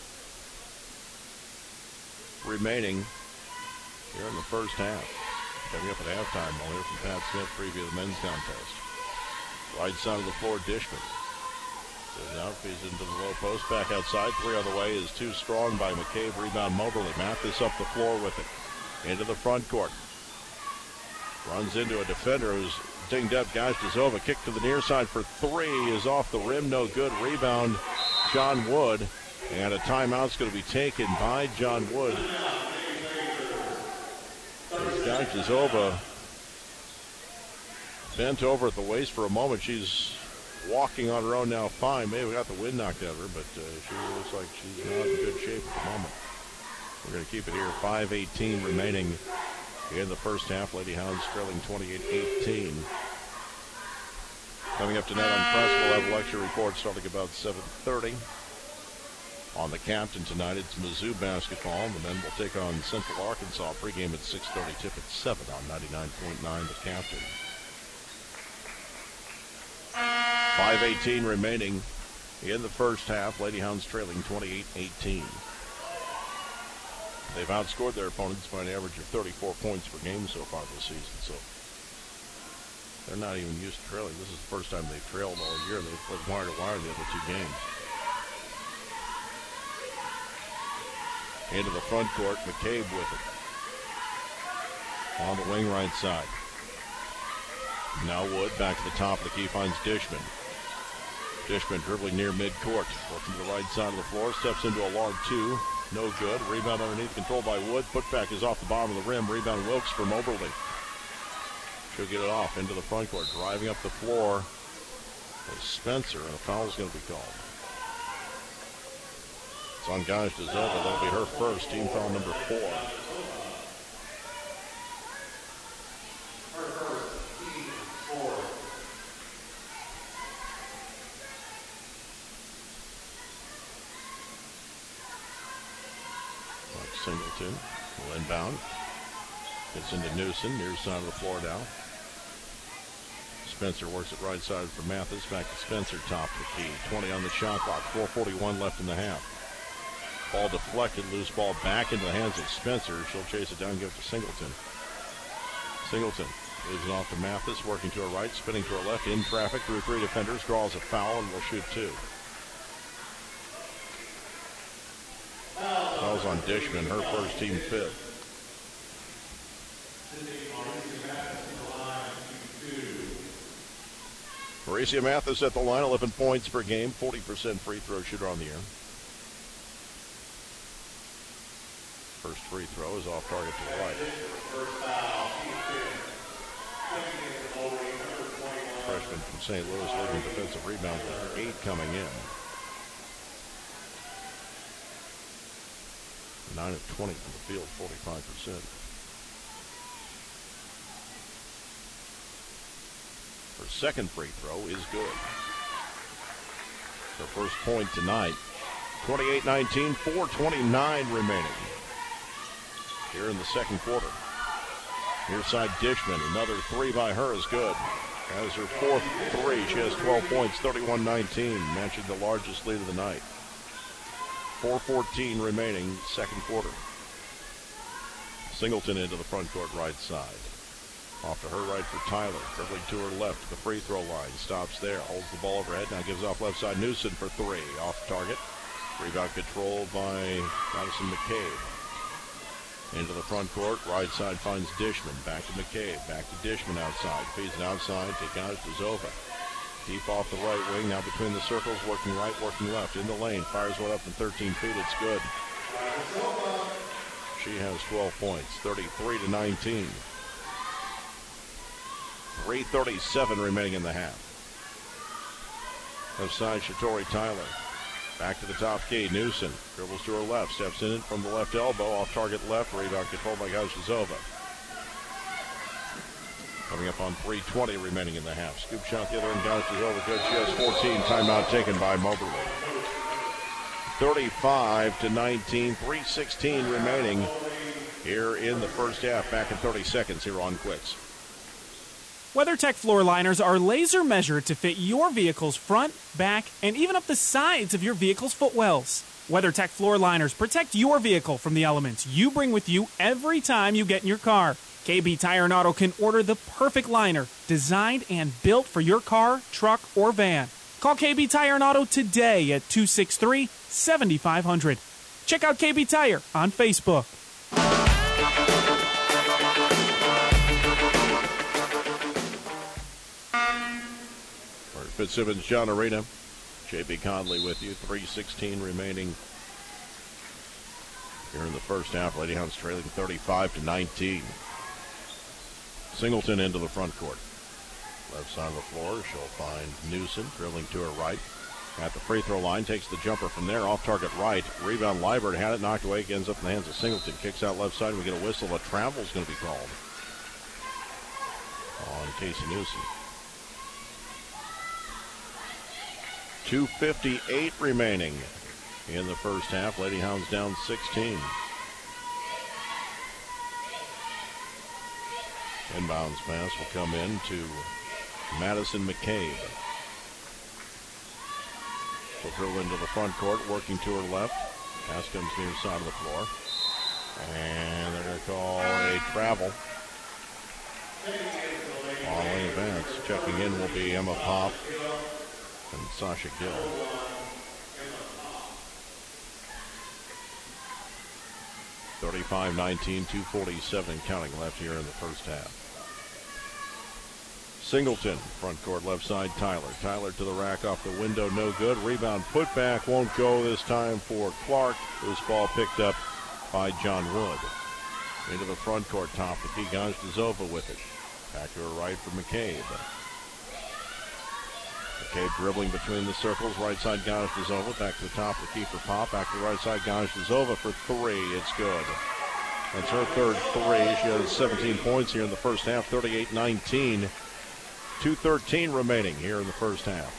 remaining here in the first half. Coming up at halftime, we'll hear from Pat Smith preview the men's contest. Right side of the floor, Dishman. Goes out, feeds into the low post, back outside. Three on the way is too strong by McCabe. Rebound Moberly. Mathis up the floor with it. Into the front court. Runs into a defender who's dinged up. Gozdazova. Kick to the near side for three is off the rim. No good. Rebound, John Wood. And a timeout's going to be taken by John Wood. Gozdazova bent over at the waist for a moment. She's walking on her own now fine. Maybe we got the wind knocked out of her, but uh, she looks like she's not in good shape at the moment. We're going to keep it here. five eighteen remaining in the first half. Lady Hounds trailing twenty-eight eighteen. Coming up tonight on Press, we'll have a lecture report starting about seven thirty. On the Captain tonight, it's Mizzou basketball. The men will take on Central Arkansas. Pregame at six thirty, tip at seven on ninety-nine point nine, the Captain. five eighteen remaining in the first half. Lady Hounds trailing twenty-eight eighteen. They've outscored their opponents by an average of thirty-four points per game so far this season. So they're not even used to trailing. This is the first time they've trailed all year, and they've played wire to wire the other two games. Into the front court, McCabe with it. On the wing right side. Now Wood back to the top of the key, finds Dishman. Dishman dribbling near midcourt. Working to the right side of the floor, steps into a long two. No good. Rebound underneath, controlled by Wood. Putback is off the bottom of the rim. Rebound Wilkes from Moberly. She'll get it off into the front court. Driving up the floor with Spencer, and a foul is going to be called. It's on Gozdazova. That'll be her first. Team foul number four. Singleton will inbound. Gets into Newsom, near side of the floor now. Spencer works it right side for Mathis. Back to Spencer, top of the key. twenty on the shot clock. four forty-one left in the half. Ball deflected, loose ball back into the hands of Spencer. She'll chase it down, give it to Singleton. Singleton leaves it off to Mathis, working to her right, spinning to her left, in traffic through three defenders, draws a foul, and will shoot two. Fouls on Dishman, her first, team fifth. Mauricia Mathis at the line, eleven points per game, forty percent free throw shooter on the year. First free throw is off target to the right. Freshman from Saint Louis leading defensive rebounds with eight coming in. nine of twenty from the field, forty-five percent. second free throw is good. Her first point tonight. twenty-eight nineteen, four twenty-nine remaining here in the second quarter. Near side Dishman, another three by her is good. Has her fourth three. She has twelve points, thirty-one nineteen. Mentioned the largest lead of the night. four fourteen remaining, second quarter. Singleton into the front court right side. Off to her right for Tyler. Dribbling to her left to the free throw line. Stops there. Holds the ball overhead. Now gives off left side. Newsom for three. Off target. Rebound controlled by Madison McCabe. Into the front court. Right side finds Dishman. Back to McCabe. Back to Dishman outside. Feeds it outside to Gajdazova. Deep off the right wing. Now between the circles. Working right, working left. In the lane. Fires one up from thirteen feet. It's good. She has twelve points. thirty-three to nineteen. three thirty-seven remaining in the half. Left side, Shatori Tyler. Back to the top key. Newsom dribbles to her left. Steps in it from the left elbow. Off target left. Rebound controlled by Gajdazova. Coming up on three twenty remaining in the half. Scoop shot the other end. Gajdazova good. She has fourteen. Timeout taken by Moberly. thirty-five to nineteen. three sixteen remaining here in the first half. Back in thirty seconds here on Quicks. WeatherTech floor liners are laser measured to fit your vehicle's front, back, and even up the sides of your vehicle's footwells. WeatherTech floor liners protect your vehicle from the elements you bring with you every time you get in your car. K B Tire and Auto can order the perfect liner, designed and built for your car, truck, or van. Call K B Tire and Auto today at two six three, seven five zero zero. Check out K B Tire on Facebook. Fitzsimmons, John Arena. J B Conley with you. three sixteen remaining here in the first half. Lady Hounds trailing thirty-five to nineteen. Singleton into the front court. Left side of the floor. She'll find Newsom dribbling to her right. At the free throw line. Takes the jumper from there. Off target right. Rebound Liebert had it knocked away. Ends up in the hands of Singleton. Kicks out left side. We get a whistle. A travel is going to be called on Casey Newsom. two fifty-eight remaining in the first half. Lady Hounds down sixteen. Inbounds pass will come in to Madison McCabe. She'll drill into the front court, working to her left. Pass comes near side of the floor. And they're going to call a travel on lane advance. Checking in will be Emma Pop and Sasha Gill. thirty-five nineteen, two forty-seven counting left here in the first half. Singleton, front court left side, Tyler. Tyler to the rack off the window, no good. Rebound put back, won't go this time for Clark. This ball picked up by John Wood. Into the front court, top the key, Gajdazova with it. Back to her right for McCabe. McCabe dribbling between the circles, right side Gajdazova, back to the top of the key for Pop, back to the right side Gajdazova for three, it's good. That's her third three. She has seventeen points here in the first half, thirty-eight nineteen. two thirteen remaining here in the first half.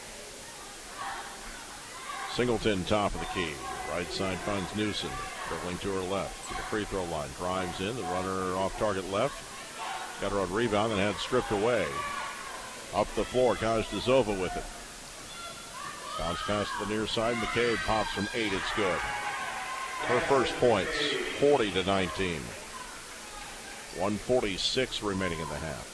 Singleton, top of the key. Right side finds Newsom. Dribbling to her left. To the free throw line. Drives in. The runner off target left. Got her on rebound and had stripped away. Up the floor. Gajdazova with it. Bounce pass to the near side. McCabe pops from eight. It's good. Her first points. forty to nineteen. one forty-six remaining in the half.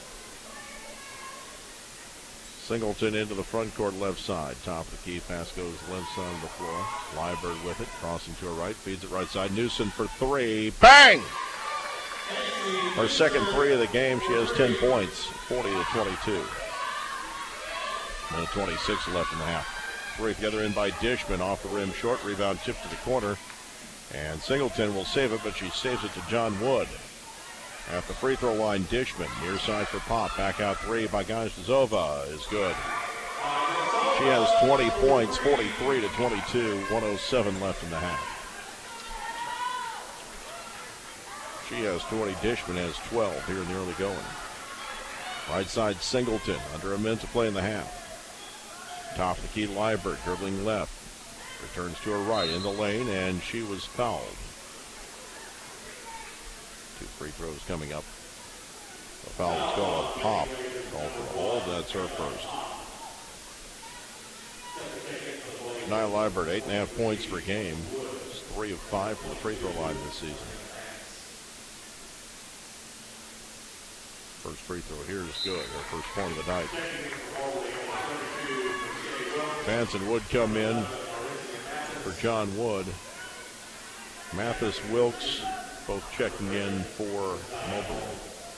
Singleton into the front court left side. Top of the key. Pass goes left side of the floor. Liebert with it. Crossing to her right. Feeds it right side. Newsom for three. Bang! Her second three of the game. She has ten points. forty to twenty-two. Minute twenty-six left in the half. Three together in by Dishman. Off the rim short. Rebound tipped to the corner. And Singleton will save it, but she saves it to John Wood. At the free throw line, Dishman. Near side for Pop. Back out three by Gajdazova is good. She has twenty points, forty-three to twenty-two, one oh seven left in the half. She has twenty. Dishman has twelve here in the early going. Right side Singleton, under a minute to play in the half. Top of the key, Liebert, dribbling left. Returns to her right in the lane, and she was fouled. Two free throws coming up. The foul was called on Pop. Call for the hold, that's her first. Nia Liebert, eight and a half points per game. It's three of five from the free throw line this season. First free throw here is good. Her first point of the night. Vance and Wood come in for John Wood. Mathis, Wilkes, both checking in for Moberly.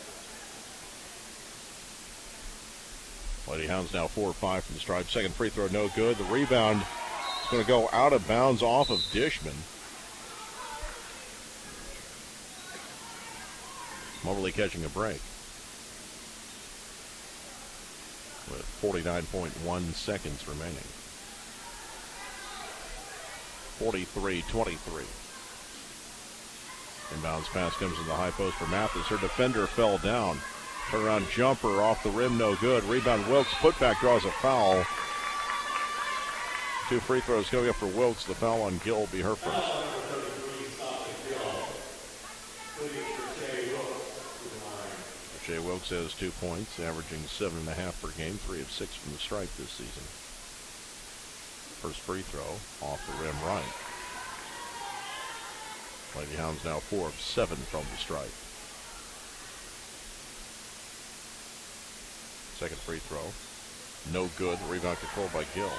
Lady Hounds now four or five from the stripe. Second free throw, no good. The rebound is going to go out of bounds off of Dishman. Moberly catching a break with forty-nine point one seconds remaining. forty-three twenty-three. Inbounds pass comes in the high post for Mathis. Her defender fell down. Turnaround jumper off the rim, no good. Rebound Wilkes. Putback draws a foul. Two free throws coming up for Wilkes. The foul on Gill will be her first. Jay Wilkes has two points, averaging seven and a half per game, three of six from the stripe this season. First free throw off the rim right. Lady Hounds now four of seven from the stripe. Second free throw, no good. Rebound controlled by Gill.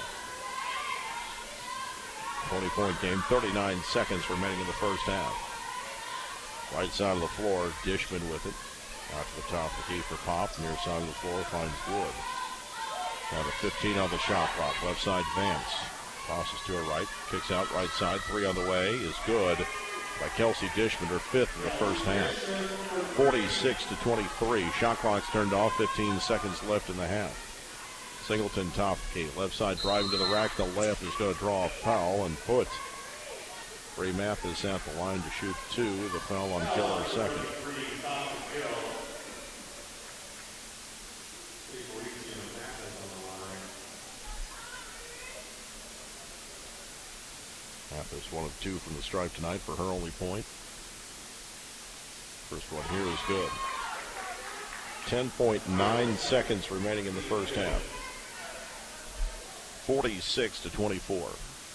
twenty-point game, thirty-nine seconds remaining in the first half. Right side of the floor, Dishman with it. Out to the top of the key for Pop. Near side of the floor finds Wood. Down to fifteen on the shot clock. Left side Vance. Tosses to her right. Kicks out right side. Three on the way is good by Kelsey Dishman, her fifth in the first half. forty-six to twenty-three. Shot clock's turned off. fifteen seconds left in the half. Singleton top of the key. Left side driving to the rack. The layup is going to draw a foul and put Ray Mathis at the line to shoot two. The foul on Giller second. Mathis one of two from the stripe tonight for her only point. First one here is good. ten point nine seconds remaining in the first half. forty-six to twenty-four.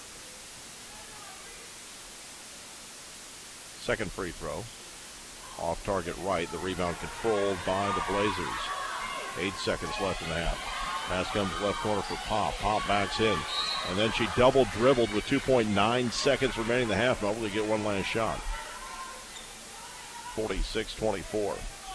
Second free throw. Off target right. The rebound controlled by the Blazers. Eight seconds left in the half. Pass comes left corner for Pop. Pop backs in. And then she double dribbled with two point nine seconds remaining in the half. Not able to get one last shot. forty-six twenty-four.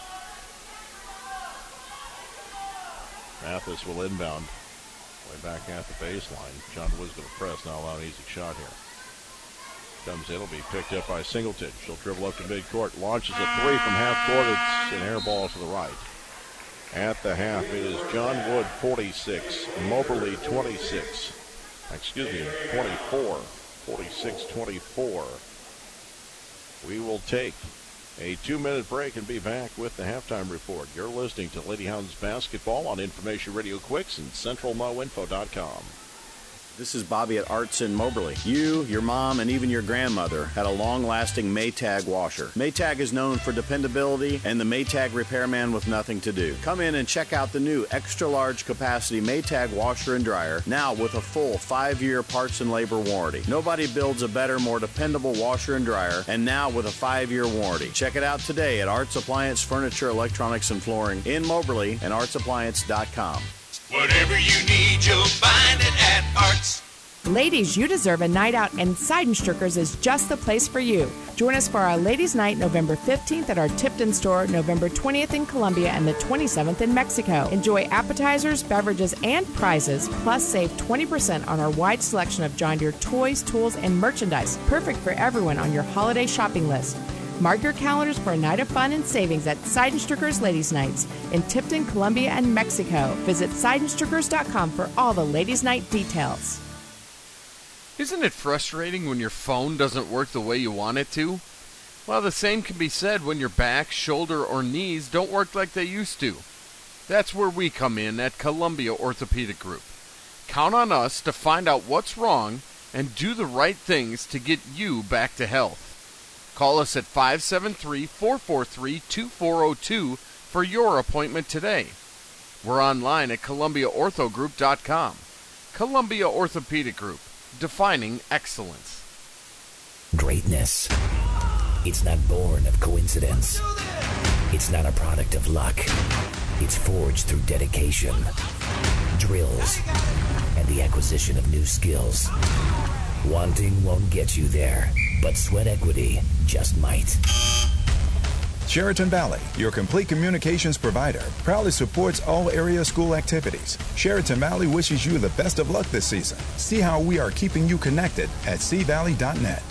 Mathis will inbound. Way back at the baseline. John Wood's going to press. Not allow an easy shot here. Comes in. It'll be picked up by Singleton. She'll dribble up to midcourt. Launches a three from half court. It's an air ball to the right. At the half, it is John Wood forty-six, Moberly twenty-six. Excuse me, twenty-four. forty-six twenty-four. We will take a two-minute break and be back with the halftime report. You're listening to Lady Hounds Basketball on Information Radio Quicks and Central Mo Info dot com. This is Bobby at Arts in Moberly. You, your mom, and even your grandmother had a long-lasting Maytag washer. Maytag is known for dependability and the Maytag repairman with nothing to do. Come in and check out the new extra-large capacity Maytag washer and dryer, now with a full five-year parts and labor warranty. Nobody builds a better, more dependable washer and dryer, and now with a five-year warranty. Check it out today at Arts Appliance Furniture, Electronics, and Flooring in Moberly and arts appliance dot com. Whatever you need, you'll find it at Arts. Ladies, you deserve a night out, and Seidenstrickers is just the place for you. Join us for our Ladies' Night November fifteenth at our Tipton store, November twentieth in Columbia, and the twenty-seventh in Mexico. Enjoy appetizers, beverages, and prizes, plus save twenty percent on our wide selection of John Deere toys, tools, and merchandise. Perfect for everyone on your holiday shopping list. Mark your calendars for a night of fun and savings at Seidenstrickers Ladies' Nights in Tipton, Columbia, and Mexico. Visit Seidenstrickers dot com for all the Ladies' Night details. Isn't it frustrating when your phone doesn't work the way you want it to? Well, the same can be said when your back, shoulder, or knees don't work like they used to. That's where we come in at Columbia Orthopedic Group. Count on us to find out what's wrong and do the right things to get you back to health. Call us at five seven three, four four three, two four zero two for your appointment today. We're online at columbia ortho group dot com. Columbia Orthopedic Group, defining excellence. Greatness. It's not born of coincidence. It's not a product of luck. It's forged through dedication, drills, and the acquisition of new skills. Wanting won't get you there, but sweat equity just might. Sheraton Valley, your complete communications provider, proudly supports all area school activities. Sheraton Valley wishes you the best of luck this season. See how we are keeping you connected at c valley dot net.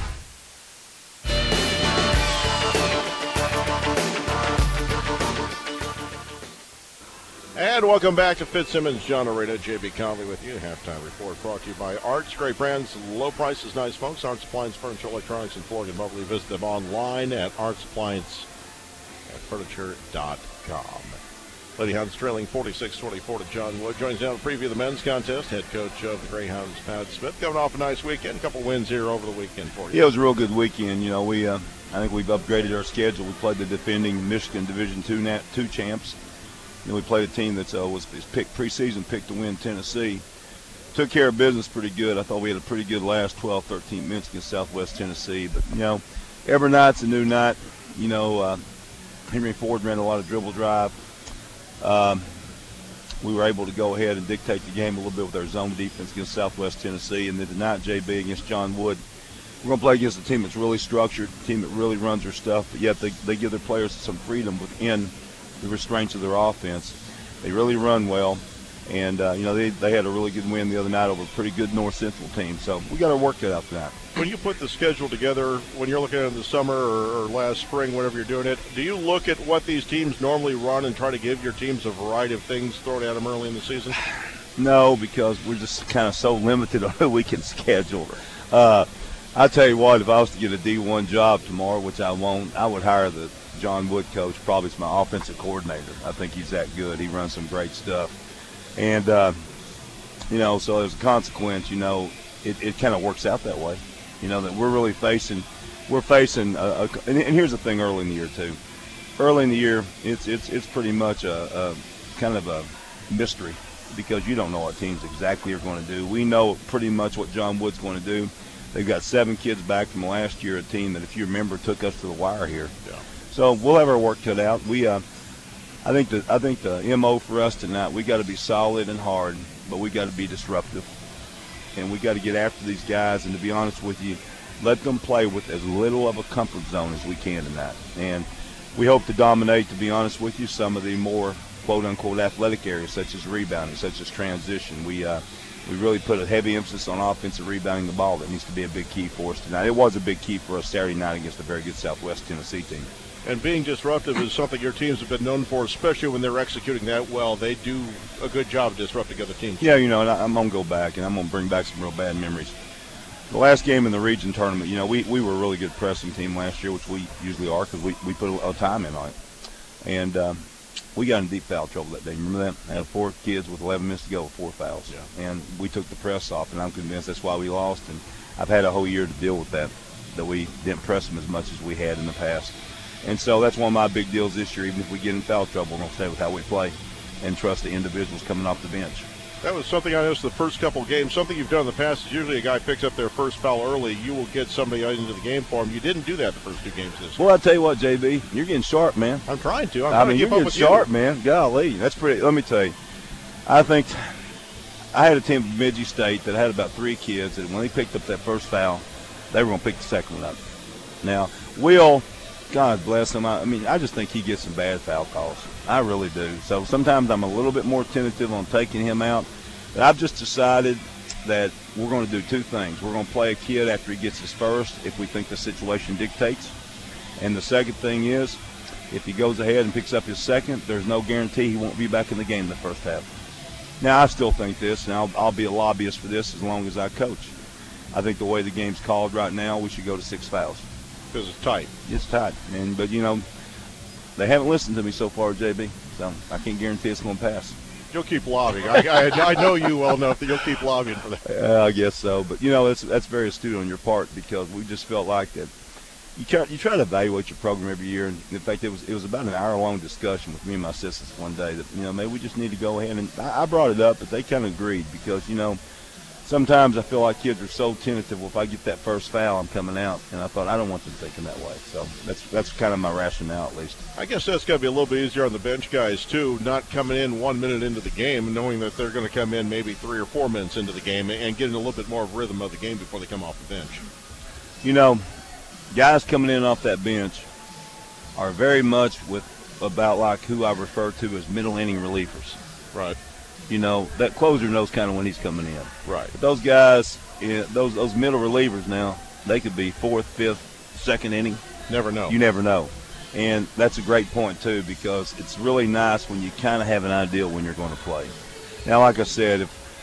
And welcome back to Fitzsimmons. John Arena, J B Conley with you. Halftime report brought to you by Arts. Great brands, low prices, nice folks. Arts Appliance, Furniture, Electronics, and Flooring and Mobley. Visit them online at arts appliance furniture dot com. Lady Hounds trailing forty-six twenty-four to John Wood. Joins now to preview the men's contest. Head coach of the Greyhounds, Pat Smith, coming off a nice weekend. A couple wins here over the weekend for you. Yeah, it was a real good weekend. You know, we uh, I think we've upgraded our schedule. We played the defending Michigan Division Two Nat two champs. You know, we played a team that uh, was picked preseason, picked to win Tennessee. Took care of business pretty good. I thought we had a pretty good last twelve, thirteen minutes against Southwest Tennessee. But, you know, every night's a new night. You know, uh, Henry Ford ran a lot of dribble drive. Um, we were able to go ahead and dictate the game a little bit with our zone defense against Southwest Tennessee. And then tonight, J B, against John Wood, we're going to play against a team that's really structured, a team that really runs their stuff, but yet they, they give their players some freedom within the restraints of their offense. They really run well. And, uh, you know, they, they had a really good win the other night over a pretty good North Central team. So we got to work that out tonight. When you put the schedule together, when you're looking at it in the summer or, or last spring, whenever you're doing it, do you look at what these teams normally run and try to give your teams a variety of things thrown at them early in the season? No, because we're just kind of so limited on who we can schedule. Uh, I tell you what, if I was to get a D one job tomorrow, which I won't, I would hire the John Wood coach. Probably as my offensive coordinator. I think he's that good. He runs some great stuff. And, uh, you know, so as a consequence, you know, it, it kind of works out that way. You know, that we're really facing, we're facing, a, a, and, and here's the thing early in the year, too. Early in the year, it's it's it's pretty much a, a kind of a mystery because you don't know what teams exactly are going to do. We know pretty much what John Wood's going to do. They've got seven kids back from last year, a team that, if you remember, took us to the wire here. Yeah. So we'll have our work cut out. We, uh, I think the I think the M O for us tonight, we got to be solid and hard, but we got to be disruptive, and we got to get after these guys. And to be honest with you, let them play with as little of a comfort zone as we can tonight. And we hope to dominate. To be honest with you, some of the more quote unquote athletic areas, such as rebounding, such as transition. We uh, we really put a heavy emphasis on offensive rebounding the ball. That needs to be a big key for us tonight. It was a big key for us Saturday night against a very good Southwest Tennessee team. And being disruptive is something your teams have been known for, especially when they're executing that well. They do a good job of disrupting other teams. Yeah, you know, and I'm going to go back, and I'm going to bring back some real bad memories. The last game in the region tournament, you know, we, we were a really good pressing team last year, which we usually are because we, we put a lot of time in on it. And um, we got in deep foul trouble that day. Remember that? I had four kids with eleven minutes to go with four fouls. Yeah. And we took the press off, and I'm convinced that's why we lost. And I've had a whole year to deal with that, that we didn't press them as much as we had in the past. And so that's one of my big deals this year. Even if we get in foul trouble, we're going to stay with how we play and trust the individuals coming off the bench. That was something I noticed the first couple of games. Something you've done in the past is usually a guy picks up their first foul early. You will get somebody into the game for him. You didn't do that the first two games this year. Well, I tell you what, J B, you're getting sharp, man. I'm trying to. I'm I trying mean, to you're keep up getting with sharp, you. man. Golly, that's pretty. Let me tell you, I think I had a team from Bemidji State that had about three kids, and when they picked up that first foul, they were going to pick the second one up. Now, Will, God bless him. I, I mean, I just think he gets some bad foul calls. I really do. So sometimes I'm a little bit more tentative on taking him out. But I've just decided that we're going to do two things. We're going to play a kid after he gets his first if we think the situation dictates. And the second thing is, if he goes ahead and picks up his second, there's no guarantee he won't be back in the game the first half. Now, I still think this, and I'll, I'll be a lobbyist for this as long as I coach. I think the way the game's called right now, we should go to six fouls. Because it's tight. It's tight. And, but, you know, they haven't listened to me so far, J B. So I can't guarantee it's going to pass. You'll keep lobbying. I, I, I know you well enough that you'll keep lobbying for that. Uh, I guess so. But, you know, that's, that's very astute on your part because we just felt like that you try, you try to evaluate your program every year. And in fact, it was it was about an hour-long discussion with me and my assistants one day that, you know, maybe we just need to go ahead. And I, I brought it up, but they kind of agreed because, you know, sometimes I feel like kids are so tentative. Well, if I get that first foul, I'm coming out. And I thought, I don't want them thinking that way. So that's that's kind of my rationale, at least. I guess that's got to be a little bit easier on the bench guys, too, not coming in one minute into the game, knowing that they're going to come in maybe three or four minutes into the game and getting a little bit more of rhythm of the game before they come off the bench. You know, guys coming in off that bench are very much with about like who I refer to as middle inning relievers. Right. You know, that closer knows kind of when he's coming in. Right. But those guys, you know, those those middle relievers now, they could be fourth, fifth, second inning. Never know. You never know. And that's a great point, too, because it's really nice when you kind of have an idea when you're going to play. Now, like I said,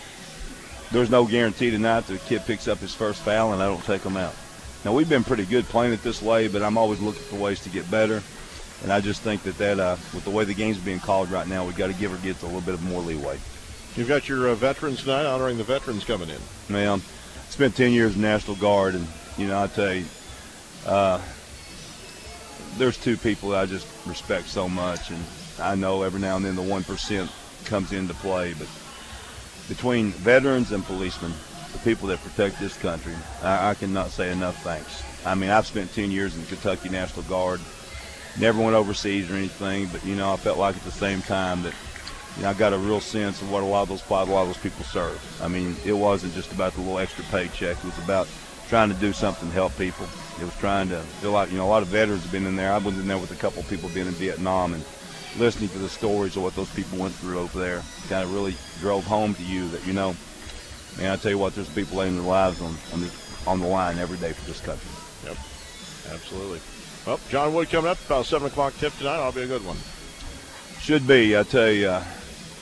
if there's no guarantee tonight that the kid picks up his first foul and I don't take him out. Now, we've been pretty good playing it this way, but I'm always looking for ways to get better. And I just think that, that uh, with the way the game's being called right now, we've got to give our kids a little bit of more leeway. You've got your uh, veterans tonight, honoring the veterans coming in. Well, spent ten years in the National Guard, and, you know, I tell you, uh, there's two people that I just respect so much, and I know every now and then the one percent comes into play, but between veterans and policemen, the people that protect this country, I, I cannot say enough thanks. I mean, I've spent ten years in the Kentucky National Guard, never went overseas or anything, but, you know, I felt like at the same time that, you know, I got a real sense of what a lot of those a lot of those people serve. I mean, it wasn't just about the little extra paycheck. It was about trying to do something to help people. It was trying to feel like, you know, a lot of veterans have been in there. I was in there with a couple of people being in Vietnam and listening to the stories of what those people went through over there. Kind of really drove home to you that, you know, man, I tell you what, there's people laying their lives on on the, on the line every day for this country. Yep, absolutely. Well, John Wood coming up, about seven o'clock tip tonight. That'll be a good one. Should be. I tell you, uh,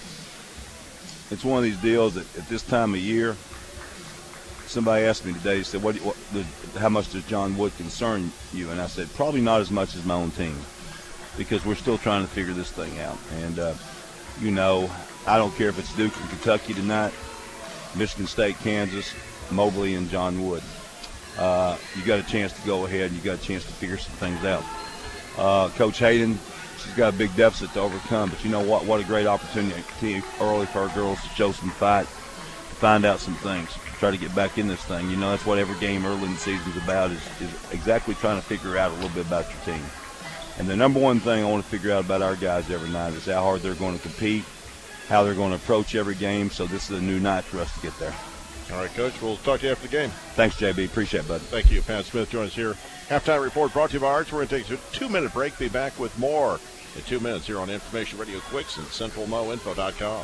it's one of these deals that at this time of year, somebody asked me today, he said, what, what the, how much does John Wood concern you? And I said, probably not as much as my own team, because we're still trying to figure this thing out. And, uh, you know, I don't care if it's Duke and Kentucky tonight, Michigan State, Kansas, Mobley, and John Wood. Uh, you got a chance to go ahead and you got a chance to figure some things out. Uh, Coach Hayden, she's got a big deficit to overcome, but you know what? What a great opportunity early for our girls to show some fight, to find out some things, try to get back in this thing. You know, that's what every game early in the season is about, is, is exactly trying to figure out a little bit about your team. And the number one thing I want to figure out about our guys every night is how hard they're going to compete, how they're going to approach every game. So this is a new night for us to get there. All right, Coach, we'll talk to you after the game. Thanks, J B. Appreciate it, bud. Thank you. Pat Smith joins us here. Halftime report brought to you by Arts. We're going to take a two-minute break. Be back with more in two minutes here on Information Radio Quicks and Central Mo Info dot com.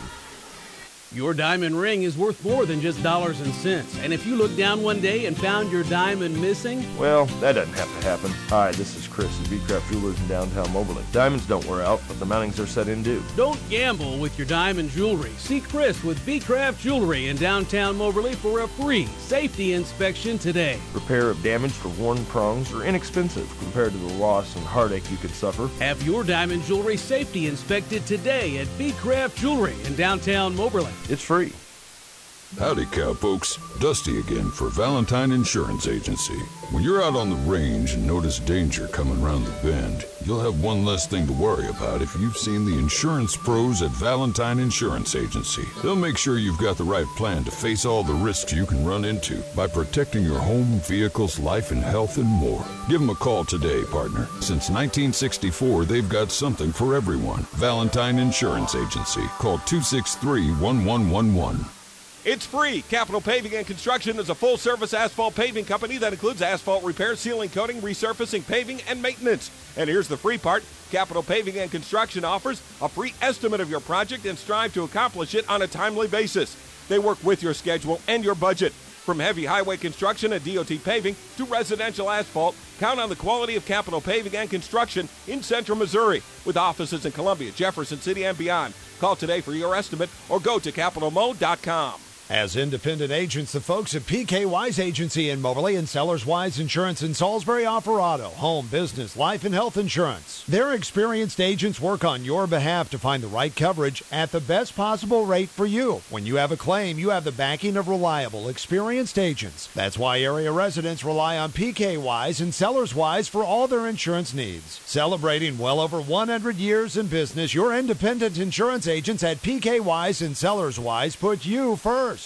Your diamond ring is worth more than just dollars and cents. And if you look down one day and found your diamond missing, well, that doesn't have to happen. Hi, this is Chris at B-Craft Jewelers in downtown Moberly. Diamonds don't wear out, but the mountings are set in do. Don't gamble with your diamond jewelry. See Chris with B-Craft Jewelry in downtown Moberly for a free safety inspection today. Repair of damaged or worn prongs are inexpensive compared to the loss and heartache you could suffer. Have your diamond jewelry safety inspected today at B-Craft Jewelry in downtown Moberly. It's free. Howdy, cowpokes. Dusty again for Valentine Insurance Agency. When you're out on the range and notice danger coming around the bend, you'll have one less thing to worry about if you've seen the insurance pros at Valentine Insurance Agency. They'll make sure you've got the right plan to face all the risks you can run into by protecting your home, vehicles, life, and health, and more. Give them a call today, partner. Since nineteen sixty-four, they've got something for everyone. Valentine Insurance Agency. Call two six three, one one one one. It's free. Capital Paving and Construction is a full-service asphalt paving company that includes asphalt repair, sealing, coating, resurfacing, paving, and maintenance. And here's the free part. Capital Paving and Construction offers a free estimate of your project and strive to accomplish it on a timely basis. They work with your schedule and your budget. From heavy highway construction and D O T paving to residential asphalt, count on the quality of Capital Paving and Construction in Central Missouri, with offices in Columbia, Jefferson City, and beyond. Call today for your estimate or go to capital mo dot com. As independent agents, the folks at P K Wise Agency in Moberly and Sellers Wise Insurance in Salisbury offer auto, home, business, life, and health insurance. Their experienced agents work on your behalf to find the right coverage at the best possible rate for you. When you have a claim, you have the backing of reliable, experienced agents. That's why area residents rely on P K Wise and Sellers Wise for all their insurance needs. Celebrating well over one hundred years in business, your independent insurance agents at P K Wise and Sellers Wise put you first.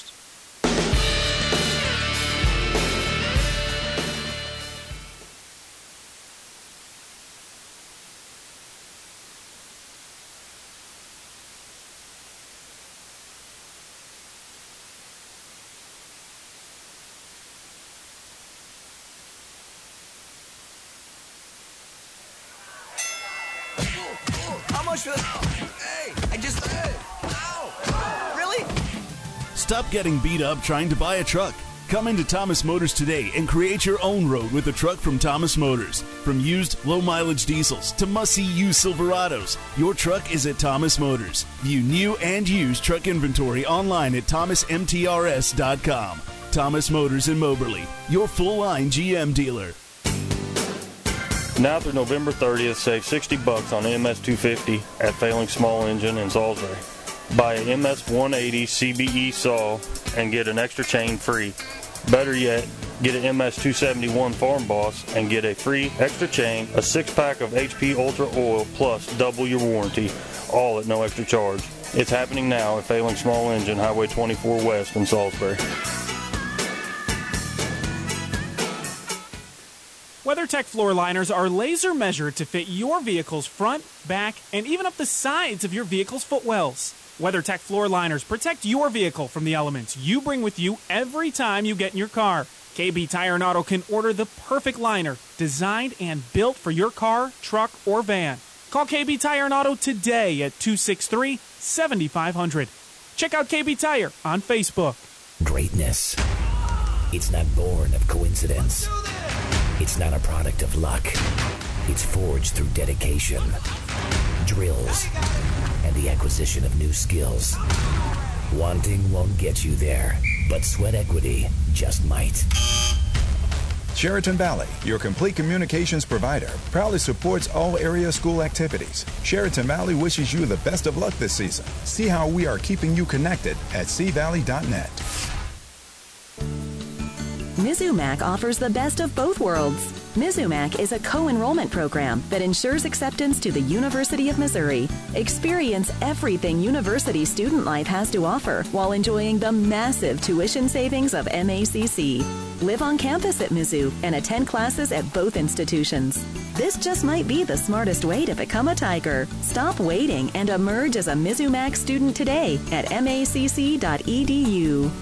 How much for that? Hey, I just... Hey, ow! Really? Stop getting beat up trying to buy a truck. Come into Thomas Motors today and create your own road with a truck from Thomas Motors. From used, low-mileage diesels to must-see used Silverados, your truck is at Thomas Motors. View new and used truck inventory online at thomas m t r s dot com. Thomas Motors in Moberly, your full-line G M dealer. Now through November thirtieth, save sixty bucks on M S two fifty at Failing Small Engine in Salisbury. Buy a M S one eighty C B E saw and get an extra chain free. Better yet, get an M S two seventy-one Farm Boss and get a free extra chain, a six-pack of H P Ultra Oil, plus double your warranty, all at no extra charge. It's happening now at Failing Small Engine, Highway twenty-four West in Salisbury. WeatherTech floor liners are laser measured to fit your vehicle's front, back, and even up the sides of your vehicle's footwells. WeatherTech floor liners protect your vehicle from the elements you bring with you every time you get in your car. K B Tire and Auto can order the perfect liner, designed and built for your car, truck, or van. Call K B Tire and Auto today at two six three, seven five zero zero. Check out K B Tire on Facebook. Greatness. It's not born of coincidence. It's not a product of luck. It's forged through dedication, drills, and the acquisition of new skills. Wanting won't get you there, but sweat equity just might. Sheraton Valley, your complete communications provider, proudly supports all area school activities. Sheraton Valley wishes you the best of luck this season. See how we are keeping you connected at c valley dot net. Mizumac offers the best of both worlds. Mizumac is a co-enrollment program that ensures acceptance to the University of Missouri. Experience everything university student life has to offer while enjoying the massive tuition savings of M A C C. Live on campus at Mizzou and attend classes at both institutions. This just might be the smartest way to become a Tiger. Stop waiting and emerge as a Mizumac student today at m a c c dot e d u.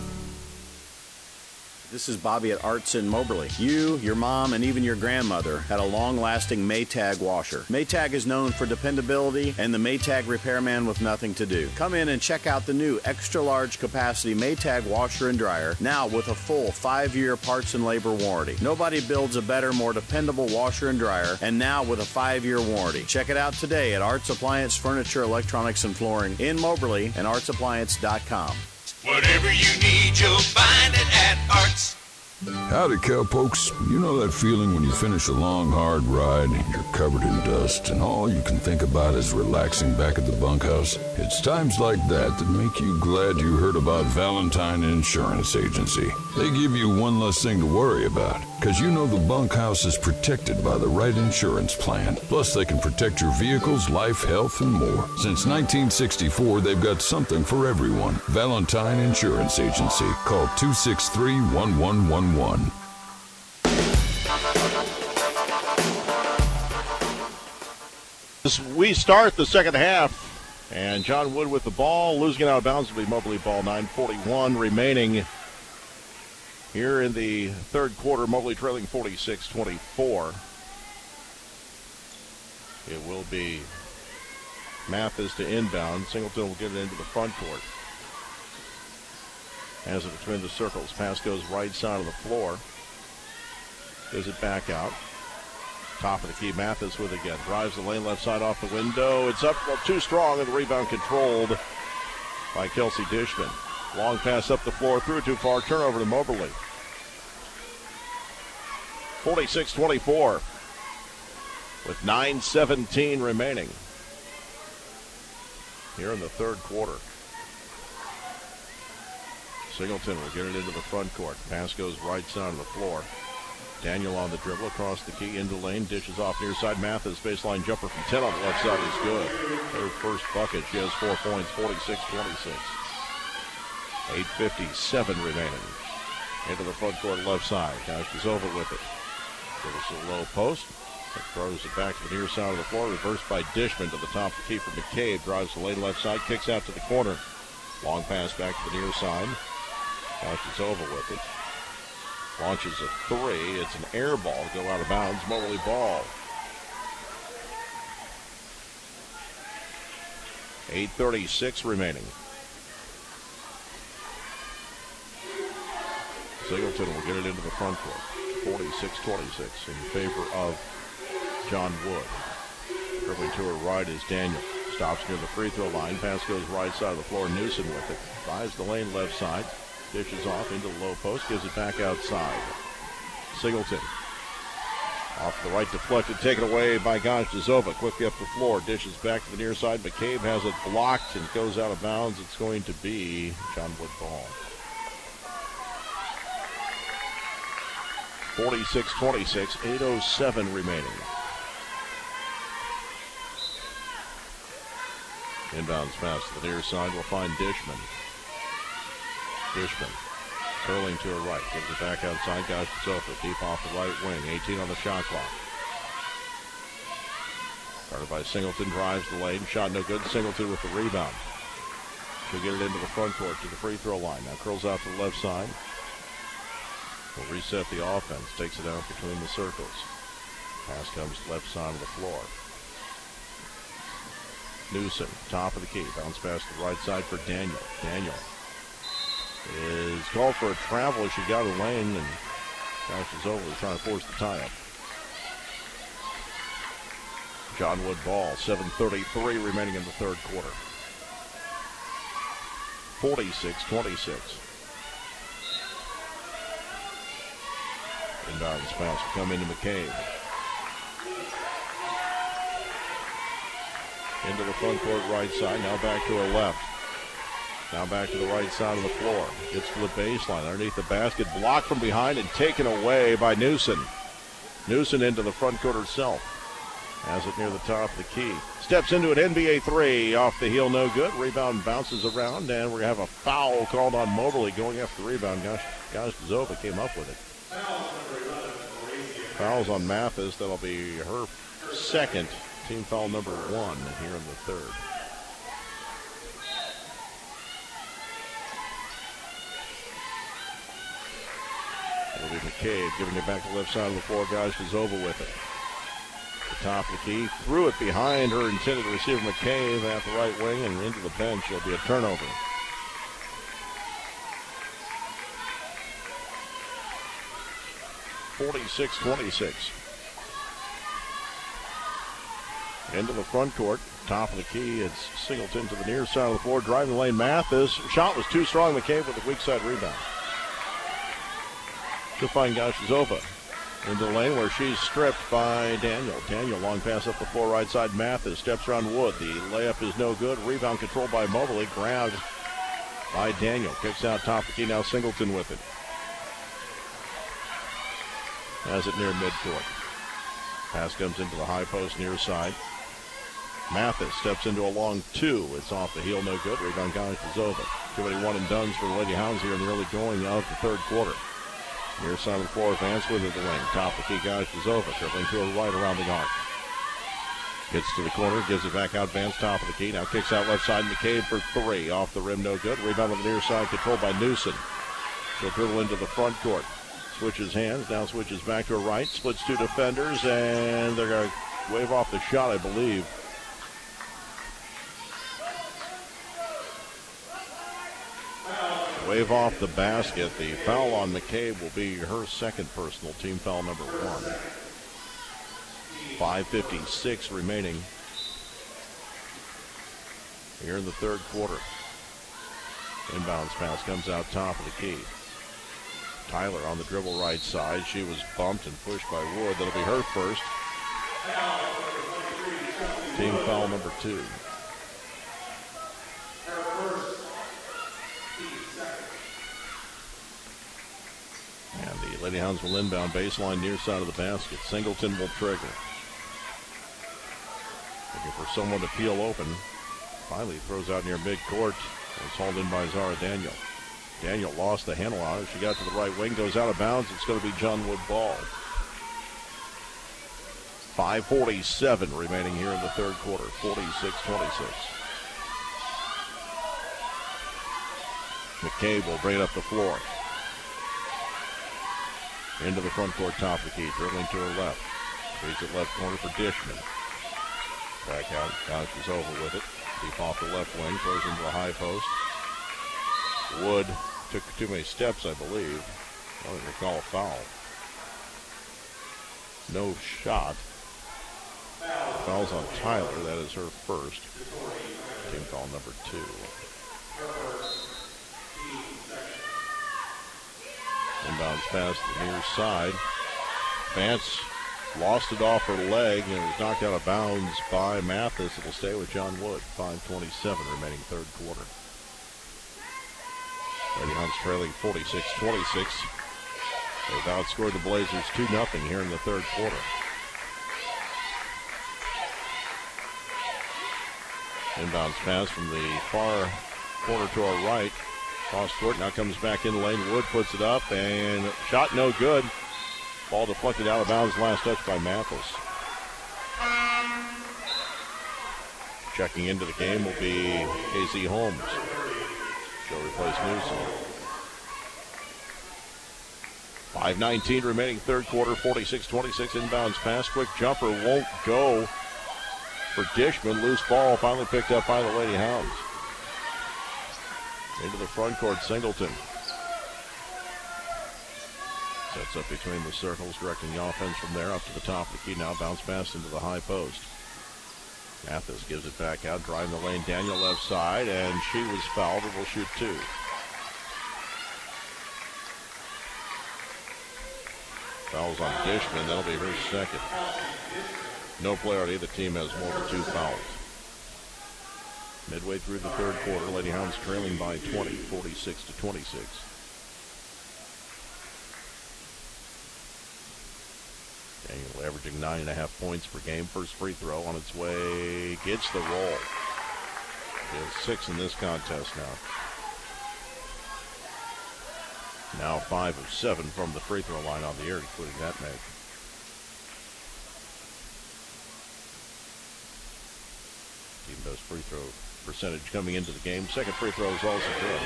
This is Bobby at Arts in Moberly. You, your mom, and even your grandmother had a long-lasting Maytag washer. Maytag is known for dependability and the Maytag repairman with nothing to do. Come in and check out the new extra-large capacity Maytag washer and dryer, now with a full five-year parts and labor warranty. Nobody builds a better, more dependable washer and dryer, and now with a five-year warranty. Check it out today at Arts Appliance Furniture, Electronics, and Flooring in Moberly and arts appliance dot com. Whatever you need, you'll find it at Arts. Howdy, cowpokes. You know that feeling when you finish a long, hard ride and you're covered in dust and all you can think about is relaxing back at the bunkhouse? It's times like that that make you glad you heard about Valentine Insurance Agency. They give you one less thing to worry about, because you know the bunkhouse is protected by the right insurance plan. Plus, they can protect your vehicle's life, health, and more. Since nineteen sixty-four, they've got something for everyone. Valentine Insurance Agency. Call two six three, one one one one. As we start the second half, and John Wood with the ball, losing it out of bounds will be Moberly ball. Nine forty-one remaining here in the third quarter. Moberly trailing forty-six twenty-four. It will be Mathis to inbound. Singleton will get it into the front court. Has it between the circles. Pass goes right side of the floor. Gives it back out. Top of the key, Mathis with it again. Drives the lane left side off the window. It's up well, too strong, and the rebound controlled by Kelsey Dishman. Long pass up the floor, through too far, turnover to Moberly. forty-six twenty-four with nine seventeen remaining here in the third quarter. Singleton will get it into the front court. Pass goes right side of the floor. Daniel on the dribble across the key into lane, dishes off near side. Mathis baseline jumper from ten on the left side is good. Her first bucket, she has four points, forty-six twenty-six. eight fifty-seven remaining. Into the front court left side. Gosh is over with it. Give us a low post. It throws it back to the near side of the floor. Reversed by Dishman to the top of the key for McCabe. Drives the lane left side. Kicks out to the corner. Long pass back to the near side. Gosh is over with it. Launches a three. It's an air ball. Go out of bounds. Moberly ball. eight thirty-six remaining. Singleton will get it into the front court. forty-six twenty-six in favor of John Wood. Dribbling to her right is Daniel. Stops near the free throw line. Pass goes right side of the floor. Newsom with it. Drives the lane left side. Dishes off into the low post. Gives it back outside. Singleton. Off the right, deflected. Taken away by Goshtazova. Quickly up the floor. Dishes back to the near side. McCabe has it blocked and goes out of bounds. It's going to be John Wood ball. forty-six twenty-six, eight oh seven remaining. Inbounds pass to the near side. We'll find Dishman. Dishman curling to her right. Gives it back outside. Goshtazova deep off the right wing. eighteen on the shot clock. Started by Singleton. Drives the lane. Shot no good. Singleton with the rebound. She'll get it into the front court to the free throw line. Now curls out to the left side. Will reset the offense. Takes it out between the circles. Pass comes left side of the floor. Newsom, top of the key. Bounce pass to the right side for Daniel. Daniel is called for a travel. She got a lane, and Gosh is over. Trying to force the tie-up. John Wood ball. seven thirty-three remaining in the third quarter. forty-six twenty-six. Inbounds pass will come into McCabe. Into the front court right side. Now back to her left. Now back to the right side of the floor. Gets to the baseline. Underneath the basket. Blocked from behind and taken away by Newsom. Newsom into the front court herself. Has it near the top of the key. Steps into an N B A three. Off the heel, no good. Rebound bounces around. And we're going to have a foul called on Moberly going after the rebound. Gosh, Goshtazova came up with it. Fouls on Mathis. That'll be her second. Team foul number one here in the third. It'll be McCabe giving it back to the left side of the floor. Goshtazova with it. The top of the key. Threw it behind her intended receiver McCabe at the right wing and into the bench. It'll be a turnover. forty-six twenty-six. Into the front court. Top of the key. It's Singleton to the near side of the floor. Driving the lane. Mathis. Shot was too strong. McCabe with a weak side rebound. To find Goshtazova. Into the lane where she's stripped by Daniel. Daniel, long pass up the floor right side. Mathis steps around Wood. The layup is no good. Rebound controlled by Moberly. Grabbed by Daniel. Kicks out top of the key. Now Singleton with it. Has it near midcourt. Pass comes into the high post near side. Mathis steps into a long two. It's off the heel, no good. Rebound Goshtazova. Too many one and dones for the Lady Hounds here in the early going of the third quarter. Near side of the floor, Vance with it the lane. Top of the key, Goshtazova. Dribbling to her right around the arc. Gets to the corner, gives it back out. Vance, top of the key. Now kicks out left side. McCabe for three. Off the rim, no good. Rebound on the near side, controlled by Newsom. She'll dribble into the front court. Switches hands, now switches back to her right, splits two defenders, and they're going to wave off the shot, I believe. Wave off the basket. The foul on McCabe will be her second personal, team foul number one. five fifty-six remaining here in the third quarter. Inbounds pass comes out top of the key. Tyler on the dribble right side. She was bumped and pushed by Wood. That'll be her first. Team foul number two. And the Lady Hounds will inbound baseline near side of the basket. Singleton will trigger. Looking for someone to peel open. Finally throws out near midcourt. It's hauled in by Zara Daniel. Daniel lost the handle on it. She got to the right wing, goes out of bounds. It's going to be John Wood ball. five forty-seven remaining here in the third quarter. forty-six twenty-six. McCabe will bring it up the floor. Into the front court, top of the key, dribbling to her left. Reads it left corner for Dishman. Back out, Gosh is over with it. Deep off the left wing, throws into the high post. Wood took too many steps, I believe. I don't recall a foul. No shot. Foul's on Tyler. That is her first. Team foul number two. Inbounds pass to the near side. Vance lost it off her leg and it was knocked out of bounds by Mathis. It'll stay with John Wood. five twenty-seven remaining third quarter. Lady Hounds trailing forty-six twenty-six. They've outscored the Blazers two nothing here in the third quarter. Inbounds pass from the far corner to our right. Cross court, now comes back in lane. Wood puts it up and shot no good. Ball deflected out of bounds, last touch by Mathis. Checking into the game will be Casey Holmes. She'll replace Newsom. five nineteen remaining third quarter, forty-six twenty-six inbounds pass. Quick jumper won't go for Dishman. Loose ball finally picked up by the Lady Hounds. Into the front court, Singleton. Sets up between the circles, directing the offense from there up to the top of the key. Now bounce pass into the high post. Mathis gives it back out, driving the lane. Daniel left side, and she was fouled and will shoot two. Fouls on Dishman. That'll be her second. No player on either team has more than two fouls. Midway through the third quarter, Lady Hounds trailing by twenty, forty-six to twenty-six. Daniel averaging nine and a half points per game. First free throw on its way. Gets the roll. He has six in this contest now. Now five of seven from the free throw line on the year, including that make. Team best free throw percentage coming into the game. Second free throw is also good.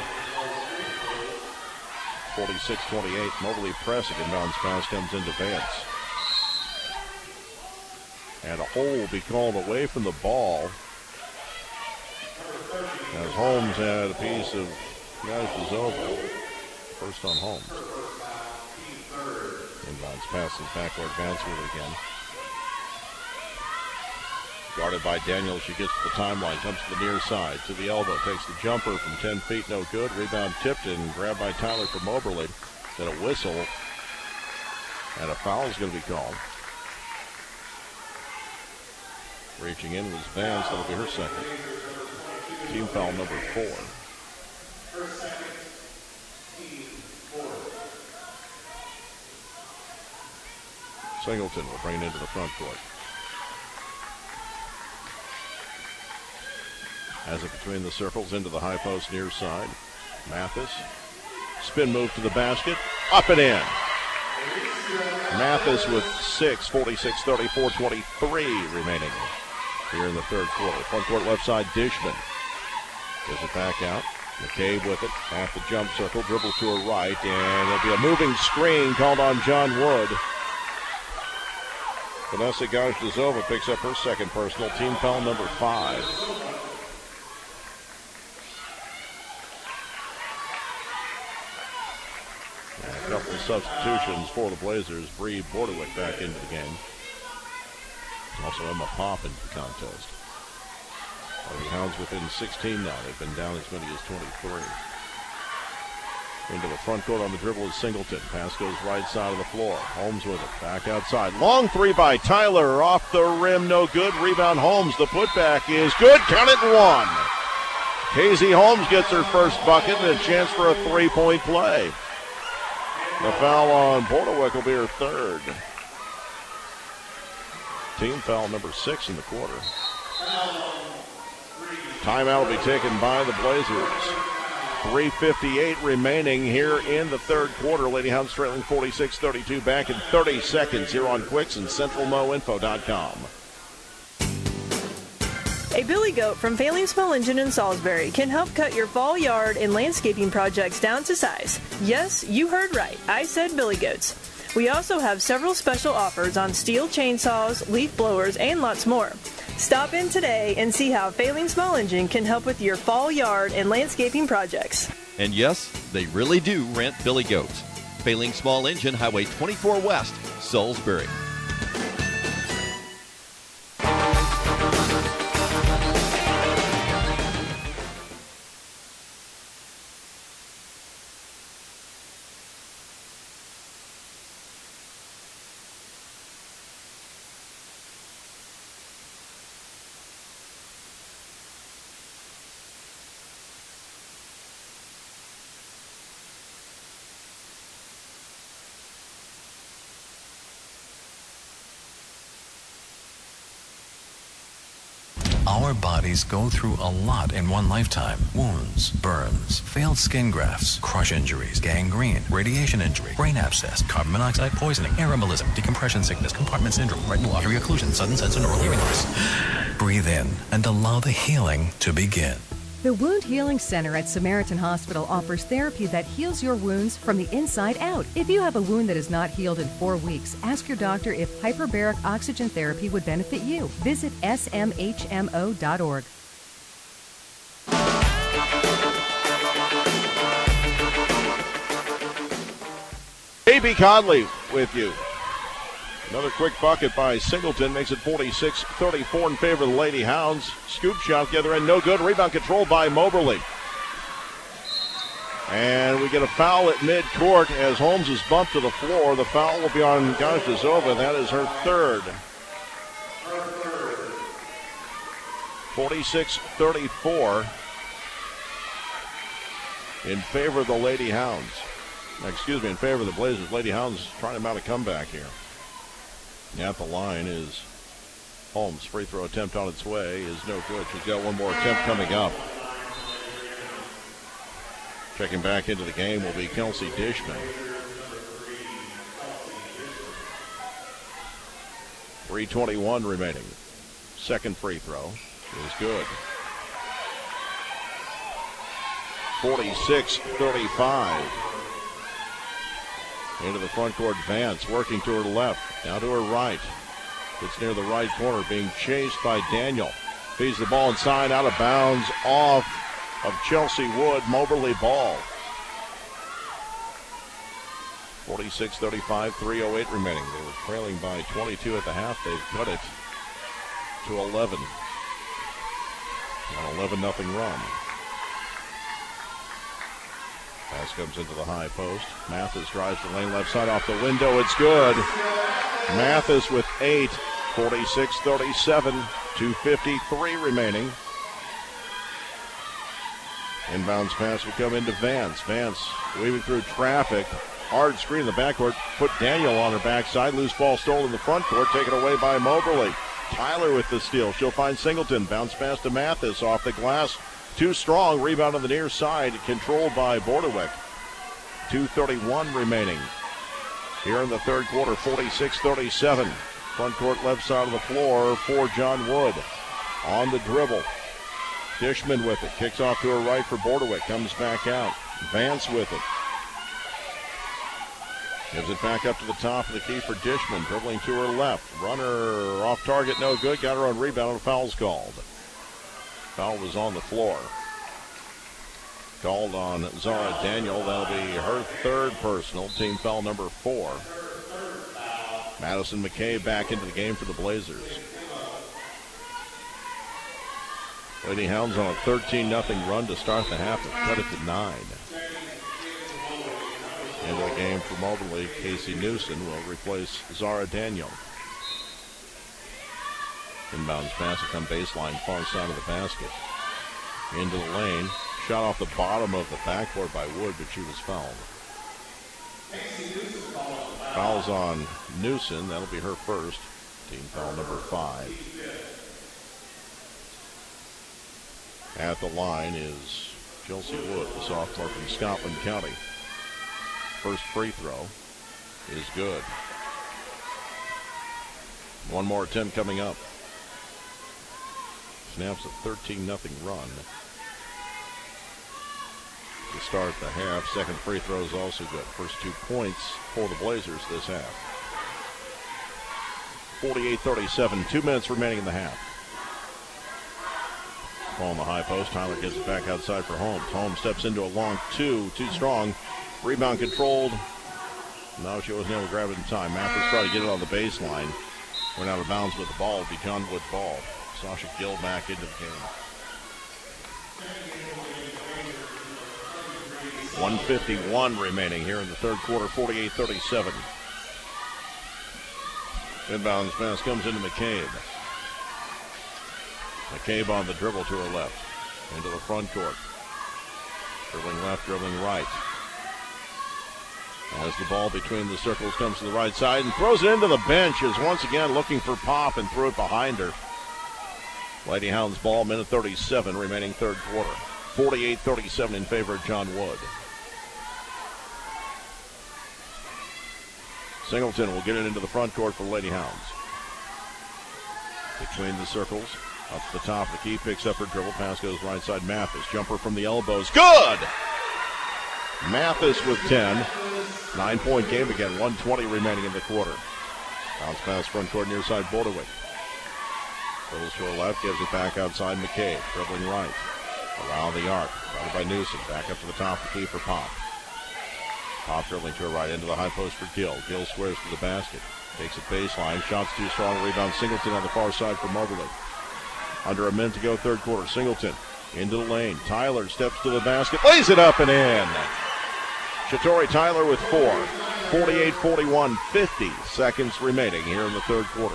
forty-six twenty-eight. Mobley pressing. Inbounds pass comes into Vance. And a hole will be called away from the ball as Holmes had a piece of Gajdazovo. First on Holmes. Inbounds passes backward. Vance with it again. Guarded by Daniel. She gets to the timeline. Comes to the near side. To the elbow. Takes the jumper from ten feet. No good. Rebound tipped and grabbed by Tyler from Moberly. Then a whistle. And a foul is going to be called. Reaching in was Vance. That'll be her second. Team foul number four. Singleton will bring it into the front court. Has it between the circles into the high post near side. Mathis. Spin move to the basket. Up and in. Mathis with six. forty-six thirty-four twenty-three remaining here in the third quarter. Front court left side, Dishman. Gives it back out. McCabe with it. At the jump circle. Dribbles to her right. And there'll be a moving screen called on John Wood. Vanessa Gajdazovo picks up her second personal. Team foul number five. And a couple of substitutions for the Blazers. Bree Bordewick back into the game. Also Emma Pop into the contest. The Hounds within sixteen now. They've been down as many as twenty-three. Into the front court on the dribble is Singleton. Pass goes right side of the floor. Holmes with it. Back outside. Long three by Tyler. Off the rim. No good. Rebound Holmes. The putback is good. Count it one. Casey Holmes gets her first bucket and a chance for a three-point play. The foul on Bordewick will be her third. Team foul number six in the quarter. Timeout will be taken by the Blazers. three fifty-eight remaining here in the third quarter. Lady Hounds trailing forty-six thirty-two. Back in thirty seconds here on Quicks and Central Mo Info dot com. A Billy Goat from Failing Small Engine in Salisbury can help cut your fall yard and landscaping projects down to size. Yes, you heard right. I said Billy Goats. We also have several special offers on steel chainsaws, leaf blowers, and lots more. Stop in today and see how Failing Small Engine can help with your fall yard and landscaping projects. And yes, they really do rent Billy Goats. Failing Small Engine, Highway twenty-four West, Salisbury. Our bodies go through a lot in one lifetime. Wounds, burns, failed skin grafts, crush injuries, gangrene, radiation injury, brain abscess, carbon monoxide poisoning, air embolism, decompression sickness, compartment syndrome, retinal artery occlusion, sudden sense and oral hearing loss. Breathe in and allow the healing to begin. The Wound Healing Center at Samaritan Hospital offers therapy that heals your wounds from the inside out. If you have a wound that is not healed in four weeks, ask your doctor if hyperbaric oxygen therapy would benefit you. Visit S M H M O dot org. A B Conley with you. Another quick bucket by Singleton makes it forty-six thirty-four in favor of the Lady Hounds. Scoop shot the other end, no good. Rebound controlled by Moberly. And we get a foul at midcourt as Holmes is bumped to the floor. The foul will be on Gajdzova. That is her third. forty-six thirty-four in favor of the Lady Hounds. Excuse me, in favor of the Blazers. Lady Hounds trying to mount a comeback here. At the line is Holmes. Free throw attempt on its way is no good. She's got one more attempt coming up. Checking back into the game will be Kelsey Dishman. three twenty-one remaining. Second free throw is good. forty-six thirty-five. Into the front court, Vance working to her left, now to her right. It's near the right corner, being chased by Daniel. Feeds the ball inside, out of bounds, off of Chelsea Wood. Moberly ball. forty-six thirty-five, three oh eight remaining. They were trailing by twenty-two at the half. They've cut it to eleven. An eleven nothing run. Pass comes into the high post. Mathis drives the lane left side off the window. It's good. Mathis with eight. forty-six thirty-seven. two fifty-three remaining. Inbounds pass will come into Vance. Vance weaving through traffic. Hard screen in the backcourt. Put Daniel on her backside. Loose ball stolen in the front court. Taken away by Moberly. Tyler with the steal. She'll find Singleton. Bounce pass to Mathis off the glass. Too strong. Rebound on the near side. Controlled by Bordewick. two thirty-one remaining. Here in the third quarter, forty-six thirty-seven. Front court left side of the floor for John Wood. On the dribble. Dishman with it. Kicks off to her right for Bordewick. Comes back out. Vance with it. Gives it back up to the top of the key for Dishman. Dribbling to her left. Runner off target. No good. Got her on rebound. Foul's called. Foul was on the floor. Called on Zara Daniel. That'll be her third personal. Team foul number four. Madison McKay back into the game for the Blazers. Lady Hounds on a thirteen nothing run to start the half and cut it to nine. Into the game for Moberly, Casey Newsom will replace Zara Daniel. Inbounds pass will come baseline, far side of the basket. Into the lane. Shot off the bottom of the backboard by Wood, but she was fouled. Fouls on Newsom. That'll be her first. Team foul number five. At the line is Chelsea Wood, the sophomore from Scotland County. First free throw is good. One more attempt coming up. Snaps a thirteen nothing run to start the half. Second free throw is also good. First two points for the Blazers this half. forty-eight thirty-seven, two minutes remaining in the half. Ball on the high post. Tyler gives it back outside for Holmes. Holmes steps into a long two, too strong. Rebound controlled. No, she wasn't able to grab it in time. Mathis tried to get it on the baseline. Went out of bounds with the ball. It'll be John Wood's ball. Sasha Gill back into the game. one fifty-one remaining here in the third quarter, forty-eight thirty-seven. Inbounds pass comes into McCabe. McCabe on the dribble to her left. Into the front court. Dribbling left, dribbling right. As the ball between the circles comes to the right side and throws it into the bench, is once again looking for Pop and threw it behind her. Lady Hounds ball, minute thirty-seven remaining third quarter. forty-eight thirty-seven in favor of John Wood. Singleton will get it into the front court for Lady Hounds. Between the circles, up to the top of the key, picks up her dribble, pass goes right side. Mathis, jumper from the elbows, good! Mathis with ten. Nine-point game again, one twenty remaining in the quarter. Bounce pass front court near side Bordewick. Goes to her left, gives it back outside McCabe, dribbling right. Around the arc, guarded by Newsom, back up to the top of the key for Pop. Pop dribbling to her right, into the high post for Gill. Gill squares to the basket. Takes it baseline. Shots too strong. Rebound Singleton on the far side for Moberly. Under a minute to go, third quarter. Singleton into the lane. Tyler steps to the basket. Lays it up and in. Shatori Tyler with four. forty-eight forty-one. fifty seconds remaining here in the third quarter.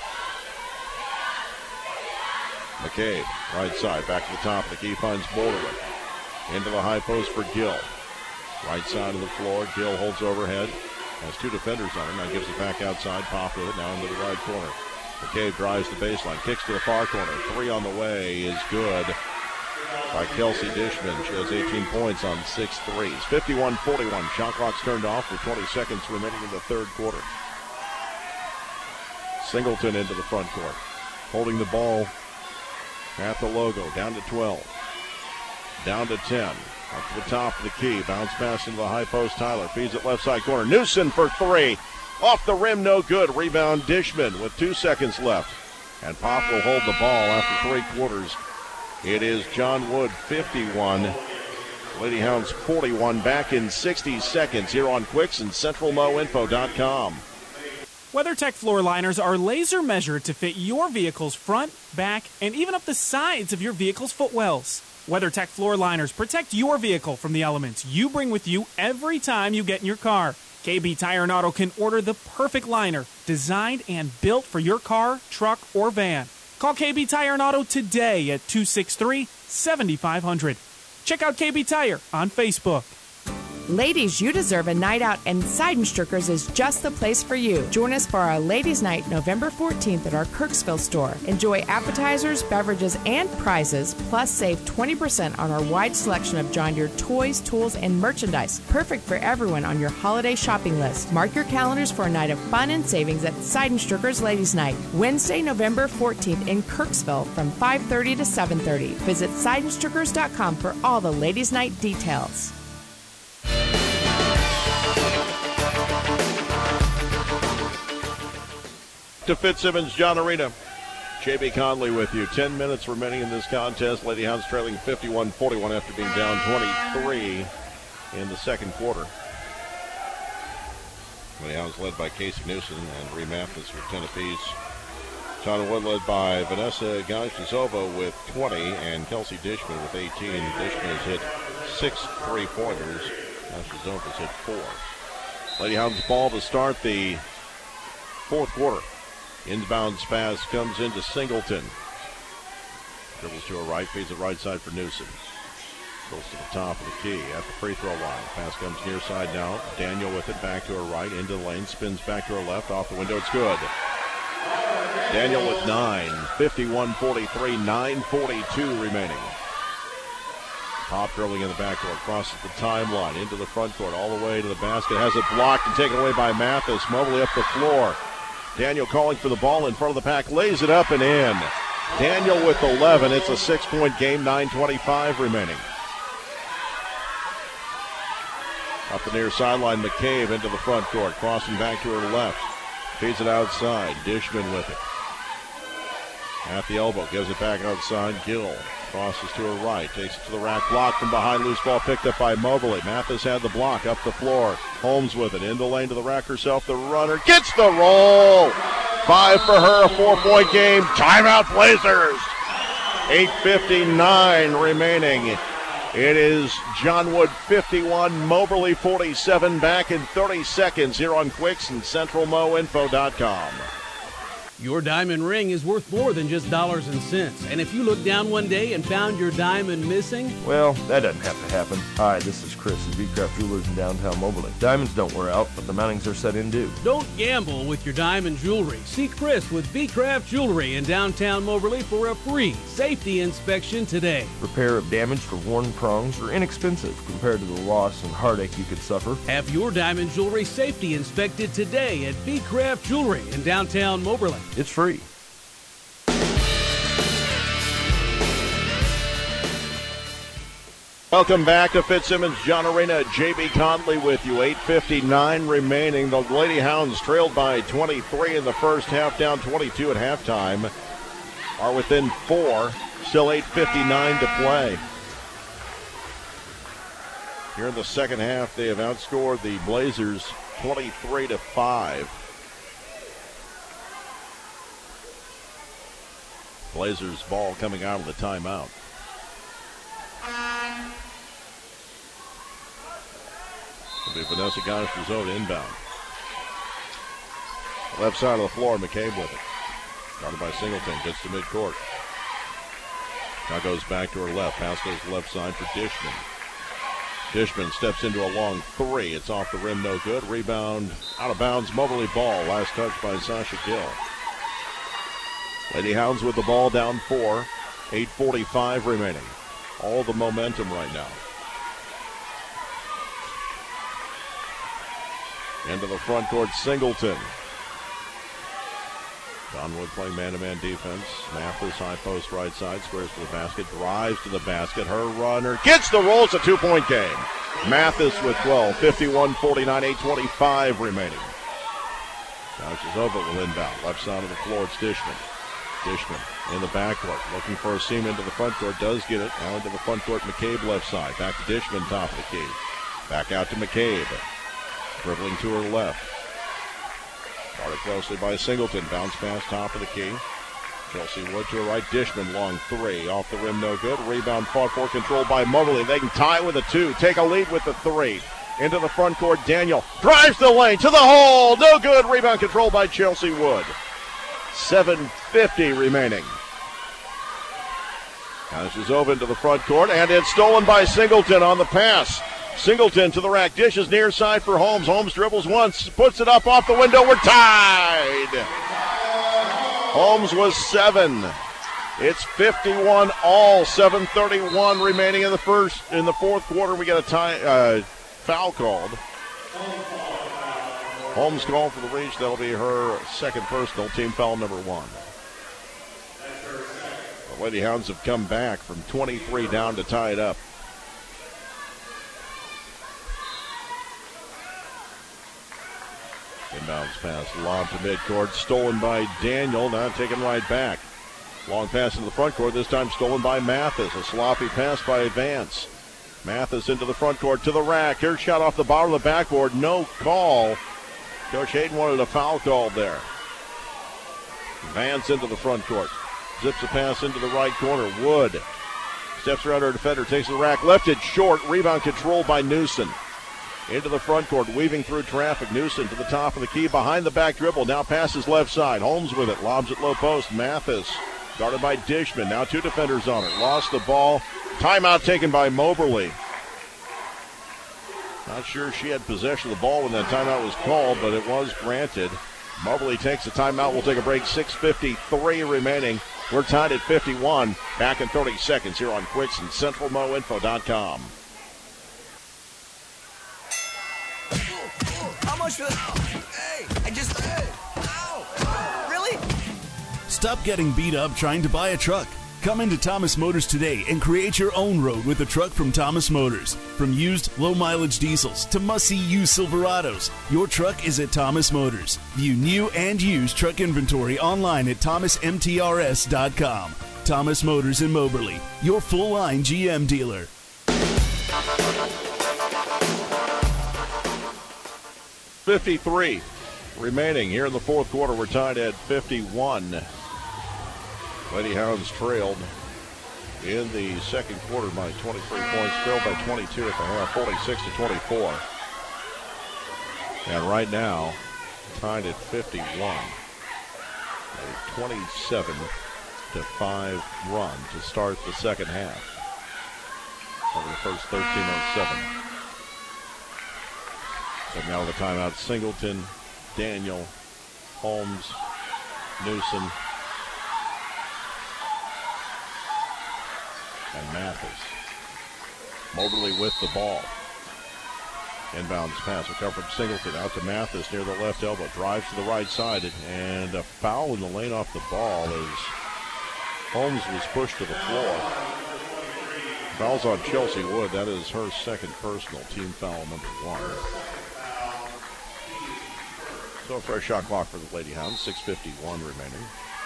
McCabe, right side. Back to the top of the key. Finds Bordewick. Into the high post for Gill. Right side of the floor. Gill holds overhead. Has two defenders on him. Now gives it back outside. Pop with it. Now into the right corner. McCabe drives the baseline. Kicks to the far corner. Three on the way is good by Kelsey Dishman. She has eighteen points on six threes. fifty-one forty-one. Shot clock's turned off with twenty seconds remaining in the third quarter. Singleton into the front court. Holding the ball at the logo. Down to twelve. Down to ten. Up to the top of the key. Bounce pass into the high post. Tyler feeds it left side corner. Newsom for three. Off the rim, no good. Rebound Dishman with two seconds left. And Pop will hold the ball after three quarters. It is John Wood fifty-one. Lady Hounds forty-one. Back in sixty seconds here on Quicks and Central Mo Info dot com. WeatherTech floor liners are laser measured to fit your vehicle's front, back, and even up the sides of your vehicle's footwells. WeatherTech floor liners protect your vehicle from the elements you bring with you every time you get in your car. K B Tire and Auto can order the perfect liner, designed and built for your car, truck, or van. Call K B Tire and Auto today at two six three, seven five zero zero. Check out K B Tire on Facebook. Ladies, you deserve a night out, and Seidenstrickers is just the place for you. Join us for our Ladies' Night November fourteenth at our Kirksville store. Enjoy appetizers, beverages, and prizes, plus save twenty percent on our wide selection of John Deere toys, tools, and merchandise. Perfect for everyone on your holiday shopping list. Mark your calendars for a night of fun and savings at Seidenstrickers Ladies' Night, Wednesday, November fourteenth in Kirksville from five thirty to seven thirty. Visit Seidenstrickers dot com for all the Ladies' Night details. To Fitzsimmons John Arena. J B Conley with you. Ten minutes remaining in this contest. Lady Hounds trailing fifty-one forty-one after being down twenty-three in the second quarter. Lady Hounds led by Casey Newsom and Ree Mathis with ten apiece. John Wood led by Vanessa Gajtazova with twenty and Kelsey Dishman with eighteen. Dishman has hit six three-pointers. Jones hit four. Lady Hounds ball to start the fourth quarter. Inbounds pass comes into Singleton. Dribbles to her right, feeds it right side for Newsom. Goes to the top of the key at the free throw line. Pass comes near side now. Daniel with it back to her right, into the lane, spins back to her left, off the window, it's good. Daniel with nine, fifty-one forty-three, nine forty-two remaining. Pop dribbling in the backcourt, crosses the timeline, into the front court, all the way to the basket. Has it blocked and taken away by Mathis. Mobley up the floor. Daniel calling for the ball in front of the pack, lays it up and in. Daniel with eleven. It's a six-point game, nine twenty-five remaining. Up the near sideline, McCabe into the front court, crossing back to her left. Feeds it outside. Dishman with it. At the elbow, gives it back outside. Gill crosses to her right, takes it to the rack, block from behind, loose ball picked up by Mobley. Mathis had the block, up the floor. Holmes with it, in the lane to the rack herself, the runner, gets the roll! Five for her, a four-point game. Timeout Blazers! eight fifty-nine remaining. It is John Wood fifty-one, Moberly forty-seven, back in thirty seconds here on Quicks and Central Mo Info dot com. Your diamond ring is worth more than just dollars and cents. And if you look down one day and found your diamond missing... Well, that doesn't have to happen. Hi, this is Chris at V-Craft Jewelers in downtown Moberly. Diamonds don't wear out, but the mountings are set in due. Don't gamble with your diamond jewelry. See Chris with V-Craft Jewelry in downtown Moberly for a free safety inspection today. Repair of damaged or worn prongs are inexpensive compared to the loss and heartache you could suffer. Have your diamond jewelry safety inspected today at V-Craft Jewelry in downtown Moberly. It's free. Welcome back to Fitzsimmons John Arena. J B Conley with you. eight fifty-nine remaining. The Lady Hounds trailed by twenty-three in the first half, down twenty-two at halftime. Are within four. Still eight fifty-nine to play. Here in the second half, they have outscored the Blazers twenty-three to five. Blazers ball coming out of the timeout. It'll be Vanessa Gosh-Dezot inbound. Left side of the floor, McCabe with it. Guarded by Singleton, gets to midcourt. Now goes back to her left. Pass goes to left side for Dishman. Dishman steps into a long three. It's off the rim, no good. Rebound, out of bounds, Moberly ball. Last touch by Sasha Gill. Lady Hounds with the ball, down four. eight forty-five remaining. All the momentum right now. Into the front court, Singleton. John Wood playing man-to-man defense. Mathis high post right side, squares to the basket, drives to the basket. Her runner gets the roll. It's a two-point game. Mathis with twelve. fifty-one forty-nine, eight twenty-five remaining. Gosh-Dezot will inbound. Left side of the floor, it's Dishman. Dishman in the backcourt, looking for a seam into the front court, does get it. Now into the front court, McCabe left side. Back to Dishman, top of the key. Back out to McCabe. Dribbling to her left. Guarded closely by Singleton. Bounce pass, top of the key. Chelsea Wood to her right. Dishman, long three. Off the rim, no good. Rebound fought for, controlled by Moberly. They can tie with a two. Take a lead with the three. Into the front court, Daniel drives the lane to the hole. No good. Rebound controlled by Chelsea Wood. seven fifty remaining. Gosh-Dezot into the front court, and it's stolen by Singleton on the pass. Singleton to the rack, dishes near side for Holmes. Holmes dribbles once, puts it up off the window. We're tied. Holmes was seven. It's fifty-one all. seven thirty-one remaining in the first, in the fourth quarter. We get a tie, uh, foul called. Holmes called for the reach. That'll be her second personal, team foul number one. The Lady Hounds have come back from twenty-three down to tie it up. Inbounds pass, lob to midcourt, stolen by Daniel, now taken right back. Long pass into the front court, this time stolen by Mathis. A sloppy pass by Vance. Mathis into the front court to the rack. Here's shot off the bottom of the backboard, no call. Coach Hayden wanted a foul called there. Vance into the front court. Zips a pass into the right corner. Wood steps around her defender, takes the rack, left it short. Rebound controlled by Newsom. into the front court, weaving through traffic. Newsom to the top of the key, behind the back dribble. Now passes left side. Holmes with it, lobs it low post. Mathis guarded by Dishman. Now two defenders on it. Lost the ball. Timeout taken by Moberly. Not sure she had possession of the ball when that timeout was called, but it was granted. Moberly takes a timeout. We'll take a break. six fifty-three remaining. We're tied at fifty-one. Back in thirty seconds here on Quicks and Central Mo Info dot com. How much for that? Hey, I just... Hey, ow! Really? Stop getting beat up trying to buy a truck. Come into Thomas Motors today and create your own road with a truck from Thomas Motors. From used, low-mileage diesels to must-see-used Silverados, your truck is at Thomas Motors. View new and used truck inventory online at thomas m t r s dot com. Thomas Motors in Moberly, your full-line G M dealer. fifty-three remaining here in the fourth quarter. We're tied at fifty-one. Lady Hounds trailed in the second quarter by twenty-three points, trailed by twenty-two at the half, forty-six to twenty-four. And right now, tied at fifty-one. A twenty-seven to five run to start the second half. Over the first thirteen oh seven. So now the timeout, Singleton, Daniel, Holmes, Newsom, and Mathis. Moberly with the ball. Inbounds pass will come from Singleton out to Mathis near the left elbow. Drives to the right side, and a foul in the lane off the ball as Holmes was pushed to the floor. Foul's on Chelsea Wood. That is her second personal, team foul number one. So a fresh shot clock for the Lady Hounds, six fifty-one remaining.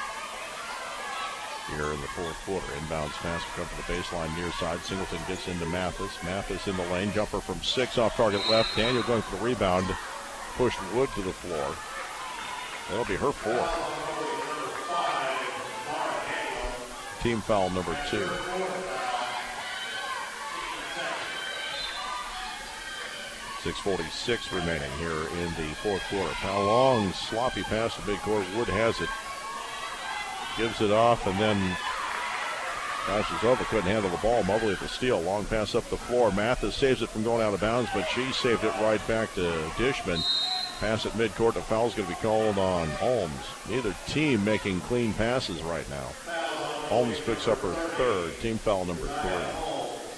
Here in the fourth quarter, inbounds pass will come to the baseline near side. Singleton gets into Mathis. Mathis in the lane, jumper from six off target left. Daniel going for the rebound, pushed Wood to the floor. That'll be her fourth. Team foul number two. six forty-six remaining here in the fourth quarter. Now long, sloppy pass to midcourt. Wood has it. Gives it off and then passes over. Couldn't handle the ball. Moberly at the steal. Long pass up the floor. Mathis saves it from going out of bounds, but she saved it right back to Dishman. Pass at midcourt. The foul's going to be called on Holmes. Neither team making clean passes right now. Holmes picks up her third. Team foul number three.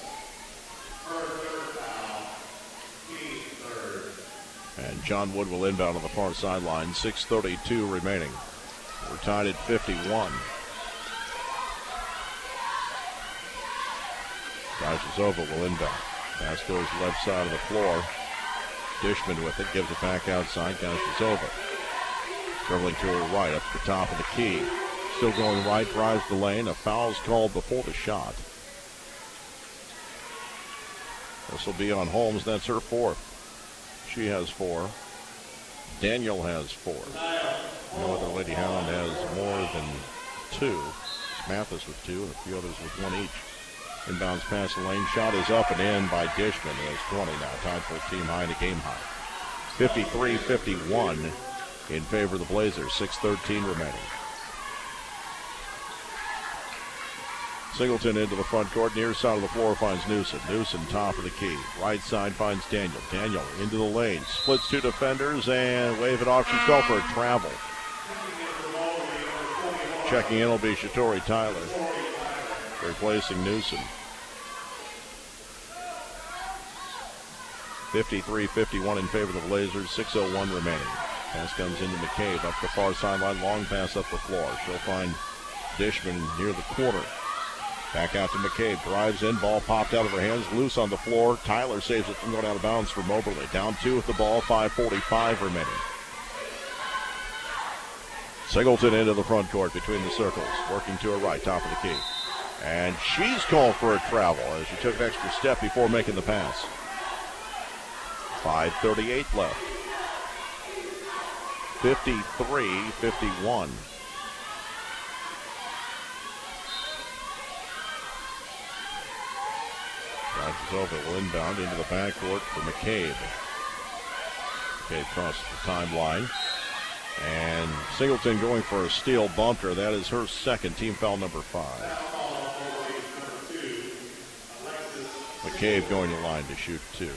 And John Wood will inbound on the far sideline. six thirty-two remaining. We're tied at fifty-one. Gajazova will inbound. Pass goes left side of the floor. Dishman with it. Gives it back outside. Gajazova. Dribbling to her right up the top of the key. Still going right. Drives the lane. A foul's called before the shot. This will be on Holmes. That's her fourth. She has four. Daniel has four. No other Lady Hound has more than two. Mathis with two and a few others with one each. Inbounds pass the lane. Shot is up and in by Dishman. He has twenty now. Tied for a team high and a game high. fifty-three fifty-one in favor of the Blazers. six thirteen remaining. Singleton into the front court. Near side of the floor finds Newsom. Newsom top of the key. Right side finds Daniel. Daniel into the lane. Splits two defenders and wave it off. She's called for a travel. Checking in will be Shatori Tyler. Replacing Newsom. fifty-three fifty-one in favor of the Blazers. six oh one remaining. Pass comes into McCabe. Up the far sideline. Long pass up the floor. She'll find Dishman near the corner. Back out to McCabe. Drives in. Ball popped out of her hands. Loose on the floor. Tyler saves it from going out of bounds for Moberly. Down two with the ball. five forty-five remaining. Singleton into the front court between the circles. Working to her right. Top of the key. And she's called for a travel as she took an extra step before making the pass. five thirty-eight left. fifty-three fifty-one. Gajazova will inbound into the backcourt for McCabe. McCabe crosses the timeline. And Singleton going for a steal bumper. That is her second, team foul number five. McCabe going to line to shoot two.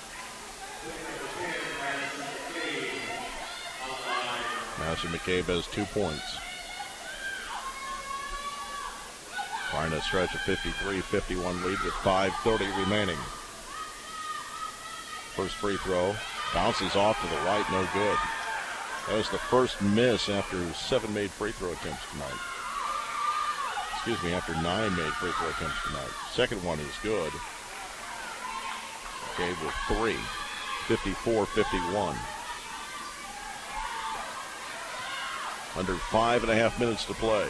Madison McCabe has two points. Trying to stretch a fifty-three fifty-one lead with five thirty remaining. First free throw. Bounces off to the right, no good. That was the first miss after seven made free throw attempts tonight. Excuse me, after nine made free throw attempts tonight. Second one is good. McCabe with three. fifty-four fifty-one. Under five and a half minutes to play.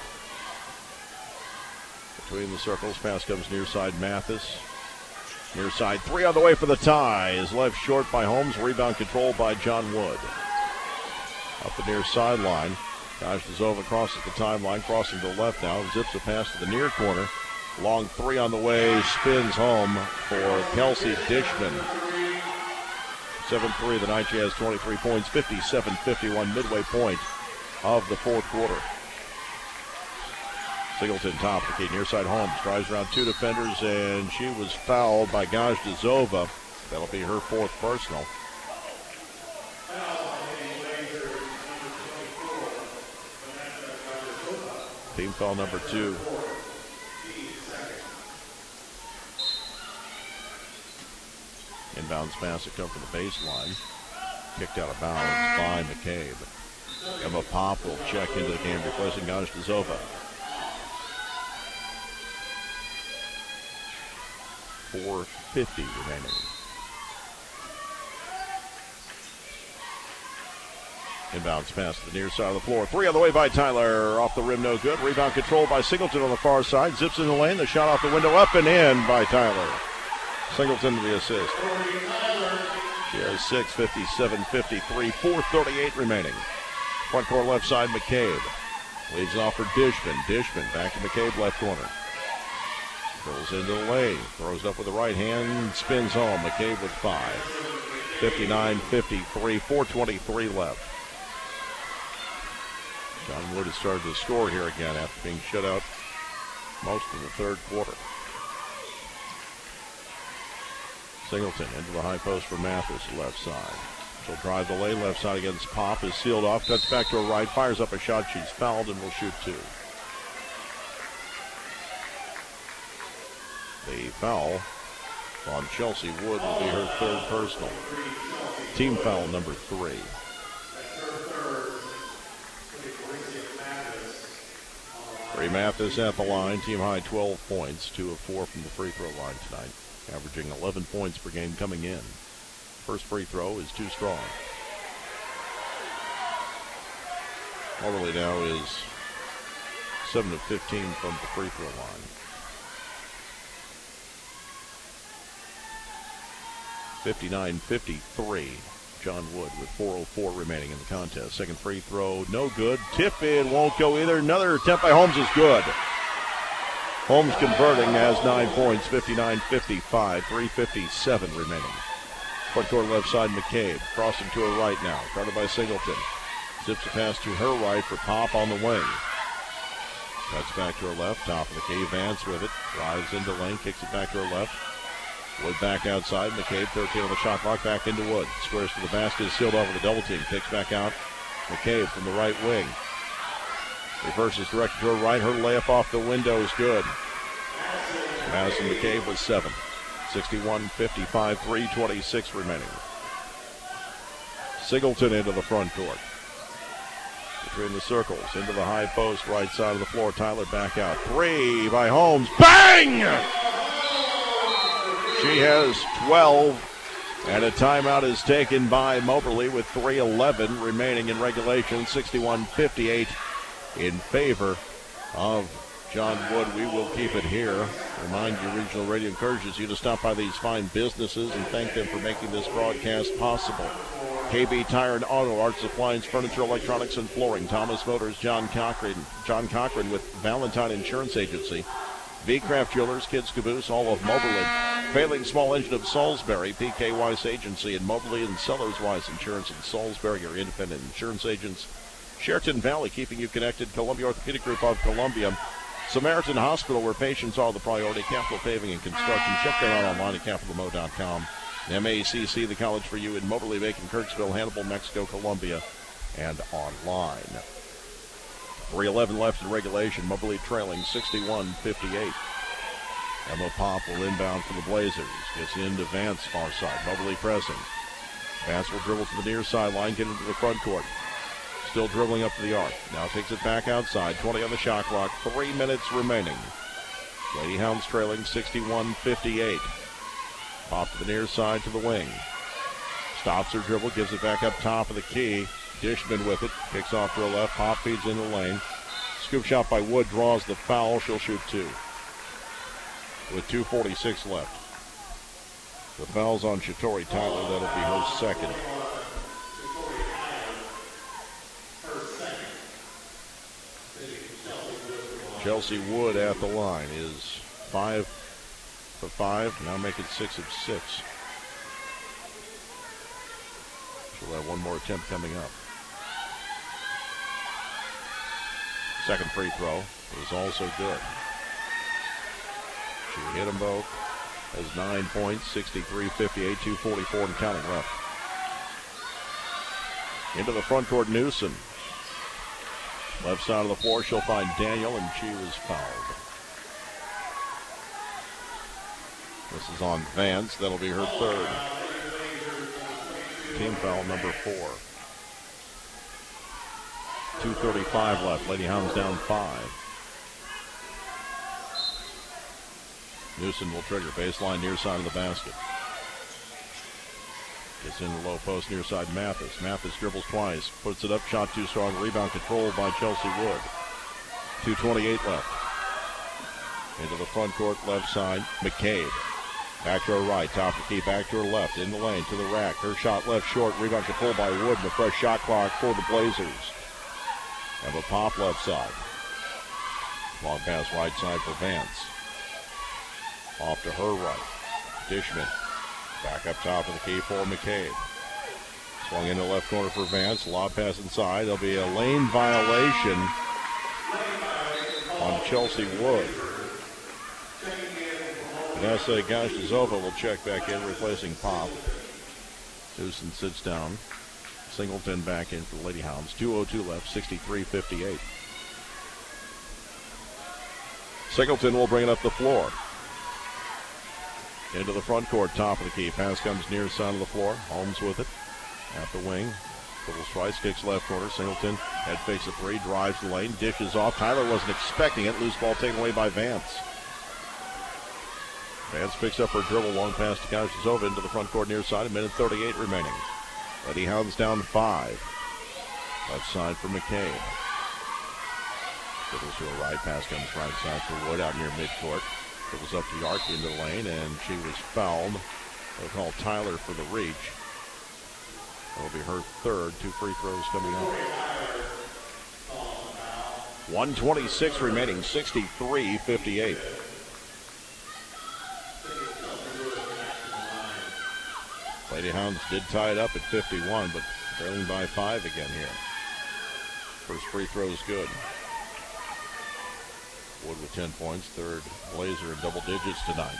Between the circles, pass comes near side Mathis. Near side three on the way for the tie. Is left short by Holmes. Rebound controlled by John Wood. Up the near sideline. Gojdazova crosses the timeline, crossing to the left now. Zips a pass to the near corner. Long three on the way. Spins home for Kelsey Dishman. seven three. The night she has twenty-three points. fifty-seven fifty-one midway point of the fourth quarter. Singleton top of the key. Near side Holmes drives around two defenders, and she was fouled by Gojdazova. That'll be her fourth personal. Team foul number two. Inbounds pass that come from the baseline. Kicked out of bounds by McCabe. Emma Pop will check into the game, replacing Gojdazova. four fifty remaining. Inbounds pass to the near side of the floor. Three on the way by Tyler. Off the rim, no good. Rebound controlled by Singleton on the far side. Zips in the lane. The shot off the window, up and in by Tyler. Singleton to the assist. She has six, fifty-seven fifty-three, four thirty-eight remaining. Front court left side, McCabe. Leaves it off for Dishman. Dishman back to McCabe, left corner. Goes into the lane. Throws up with the right hand. Spins home. McCabe with five. fifty-nine fifty-three, four twenty-three left. John Wood has started to score here again after being shut out most of the third quarter. Singleton into the high post for Mathis, left side. She'll drive the lane, left side against Pop, is sealed off, cuts back to her right, fires up a shot, she's fouled and will shoot two. The foul on Chelsea Wood will be her third personal. Team foul number three. Ray Mathis at the line, team high twelve points, two of four from the free throw line tonight, averaging eleven points per game coming in. First free throw is too strong. Moberly now is seven of fifteen from the free throw line. fifty-nine fifty-three. John Wood with four oh four remaining in the contest. Second free throw, no good. Tip in, won't go either. Another attempt by Holmes is good. Holmes converting, has nine points, fifty-nine fifty-five, three fifty-seven remaining. Front court left side, McCabe. Crossing to her right now, guarded by Singleton. Zips a pass to her right for Pop on the wing. Cuts back to her left, top of the key. Vance with it, drives into lane, kicks it back to her left. Wood back outside. McCabe, thirteen on the shot clock, back into Wood. Squares to the basket, sealed off with a double team. Kicks back out. McCabe from the right wing. Reverses directed to her right. Her layup off the window is good. Madison McCabe with seven. sixty-one fifty-five, three twenty-six remaining. Singleton into the front court. Between the circles, into the high post, right side of the floor. Tyler back out. Three by Holmes. Bang! She has twelve, and a timeout is taken by Moberly with three eleven remaining in regulation. sixty-one fifty-eight in favor of John Wood. We will keep it here. Remind you, Regional Radio encourages you to stop by these fine businesses and thank them for making this broadcast possible. K B Tire and Auto, Arts, Appliance, Furniture, Electronics, and Flooring. Thomas Motors, John Cochran, John Cochran with Valentine Insurance Agency. V-Craft Jewelers, Kids Caboose, all of Moberly. Failing Small Engine of Salisbury, P K Weiss Agency in Moberly, and Sellers Weiss Insurance in Salisbury, your independent insurance agents. Sheraton Valley, keeping you connected. Columbia Orthopedic Group of Columbia. Samaritan Hospital, where patients are the priority. Capital Paving and Construction. Check them out online at capital mo dot com. M A C C, the college for you in Moberly, Macon, Kirksville, Hannibal, Mexico, Columbia, and online. three eleven left in regulation. Moberly trailing sixty-one fifty-eight. Emma Pop will inbound for the Blazers. Gets into Vance, far side. Moberly pressing. Vance will dribble to the near sideline, get into the front court. Still dribbling up to the arc. Now takes it back outside. twenty on the shot clock. Three minutes remaining. Lady Hounds trailing sixty-one fifty-eight. Pop to the near side to the wing. Stops her dribble, gives it back up top of the key. Dishman with it. Kicks off to her left. Pop feeds in the lane. Scoop shot by Wood draws the foul. She'll shoot two. With two forty-six left. The foul's on Shatori Tyler. That'll be her second. Chelsea Wood at the line is five for five. Now make it six of six. She'll have one more attempt coming up. Second free throw is also good. She hit them both. Has nine points, sixty-three fifty-eight, two forty-four and counting left. Into the front court, Newsom. Left side of the floor, she'll find Daniel, and she was fouled. This is on Vance. That'll be her third. Team foul number four. two thirty-five left. Lady Hounds down five. Newsom will trigger. Baseline near side of the basket. Gets in the low post near side Mathis. Mathis dribbles twice. Puts it up. Shot too strong. Rebound controlled by Chelsea Wood. two twenty-eight left. Into the front court left side. McCabe. Back to her right. Top of the key. Back to her left. In the lane to the rack. Her shot left short. Rebound controlled by Wood. And a fresh shot clock for the Blazers. Have a pop left side. Long pass right side for Vance. Off to her right. Dishman. Back up top of the key for McCabe. Swung into the left corner for Vance. Lob pass inside. There'll be a lane violation on Chelsea Wood. Vanessa Gashizova will check back in, replacing Pop. Newsom sits down. Singleton back in for the Lady Hounds. two oh two left, sixty-three fifty-eight. Singleton will bring it up the floor. Into the front court, top of the key. Pass comes near side of the floor. Holmes with it. At the wing. Dribbles twice, kicks left corner. Singleton head fakes a three, drives the lane, dishes off. Tyler wasn't expecting it. Loose ball taken away by Vance. Vance picks up her dribble. Long pass to Gashizova into the front court near side. A minute thirty-eight remaining. Lady Hounds down five. Left side for McCabe. Dribbles to her right. Pass comes right side for Wood out near midcourt. Dribbles up the arc into the lane, and she was fouled. They'll call Tyler for the reach. That'll be her third. Two free throws coming up. one twenty-six remaining, sixty-three fifty-eight. Lady Hounds did tie it up at fifty-one, but trailing by five again here. First free throw is good. Wood with ten points, third Blazer in double digits tonight.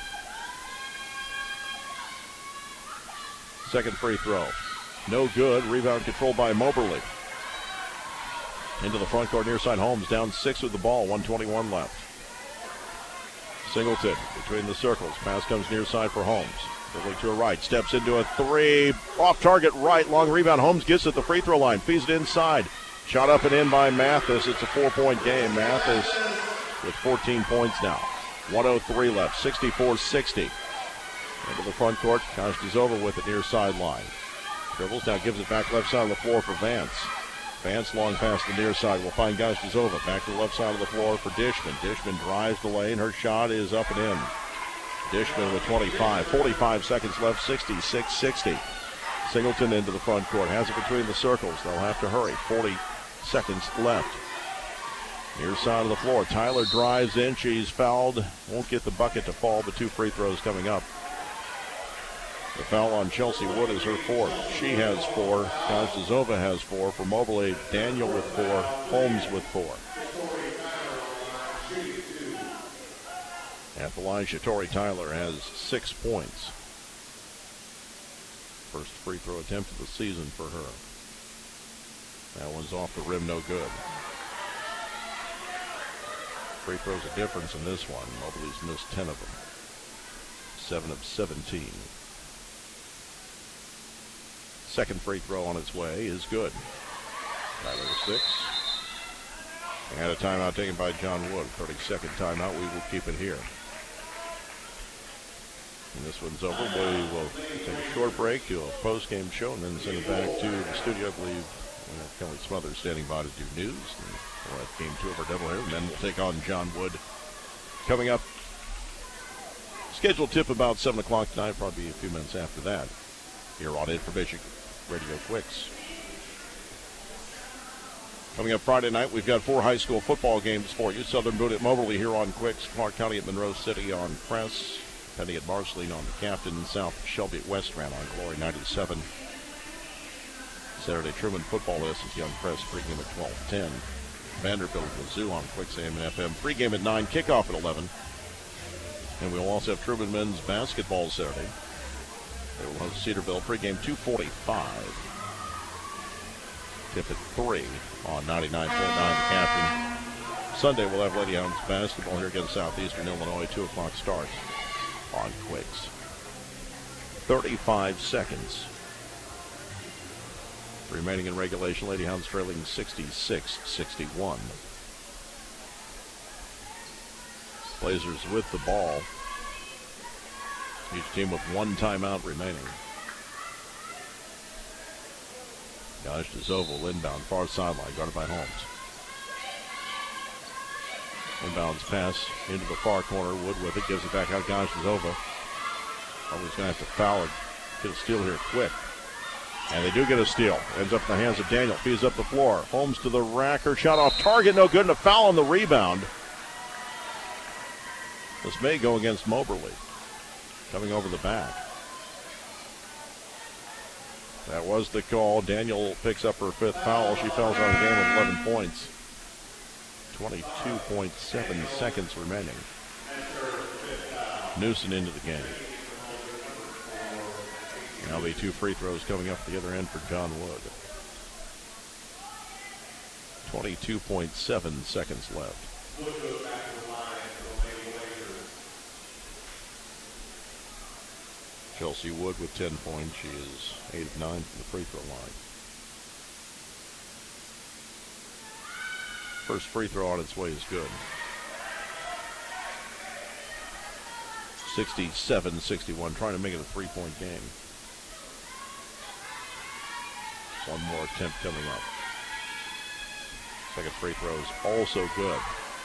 Second free throw. No good. Rebound controlled by Moberly. Into the front court near side. Holmes down six with the ball. one twenty-one left. Singleton between the circles. Pass comes near side for Holmes. Dribbling to her right. Steps into a three. Off target right. Long rebound. Holmes gets at the free throw line. Feeds it inside. Shot up and in by Mathis. It's a four-point game. Mathis with fourteen points now. one oh three left. sixty-four sixty. Into the front court. Gashizova with it near sideline. Dribbles now, gives it back left side of the floor for Vance. Vance long past the near side will find Gashizova. Back to the left side of the floor for Dishman. Dishman drives the lane. Her shot is up and in. Dishman with twenty-five. forty-five seconds left. sixty-six sixty. Singleton into the front court. Has it between the circles. They'll have to hurry. forty seconds left. Near side of the floor. Tyler drives in. She's fouled. Won't get the bucket to fall, but two free throws coming up. The foul on Chelsea Wood is her fourth. She has four. Gosdazova has four. For Moberly, Daniel with four. Holmes with four. At the line, Shatori Tyler has six points. First free throw attempt of the season for her. That one's off the rim, no good. Free throws a difference in this one. Moberly's missed ten of them. seven of seventeen. Second free throw on its way is good. Tyler six. And a timeout taken by John Wood. thirty-second timeout. We will keep it here. And this one's over. We will take a short break, do a post-game show, and then send it back to the studio. I believe uh, Kelly Smothers standing by to do news. And we'll have game two of our doubleheader, and then we'll take on John Wood. Coming up, scheduled tip about seven o'clock tonight, probably a few minutes after that, here on Information Radio Quicks. Coming up Friday night, we've got four high school football games for you. Southern Boone at Moberly here on Quicks, Clark County at Monroe City on Press, Penny at Marceline on the Captain, South Shelby at West Rand on Glory ninety-seven. Saturday Truman football lessons, Young Press, pregame at twelve ten. Vanderbilt Mizzou on Quicks A M and F M, pregame at nine, kickoff at eleven. And we'll also have Truman men's basketball Saturday. They will host Cedarville, pregame two forty-five. Tip at three on ninety-nine point nine the Captain. Sunday we'll have Lady Hounds basketball here against Southeastern Illinois, two o'clock start on Quicks. thirty-five seconds remaining in regulation. Lady Hounds trailing sixty-six sixty-one. Blazers with the ball. Each team with one timeout remaining. Gosdazova will inbound, far sideline, guarded by Holmes. Inbounds pass into the far corner. Wood with it, gives it back out. Gosdazova. Oh, he's going to have to foul it. Get a steal here quick. And they do get a steal. Ends up in the hands of Daniel. Feeds up the floor. Holmes to the rack. Her shot off target. No good. And a foul on the rebound. This may go against Moberly. Coming over the back. That was the call. Daniel picks up her fifth foul. She fouls out of the game with eleven points. twenty-two point seven seconds remaining. Newsom into the game. Now the two free throws coming up the other end for John Wood. twenty-two point seven seconds left. Chelsea Wood with ten points. She is eight of nine from the free throw line. First free throw on its way is good. sixty-seven sixty-one, trying to make it a three-point game. One more attempt coming up. Second free throw is also good.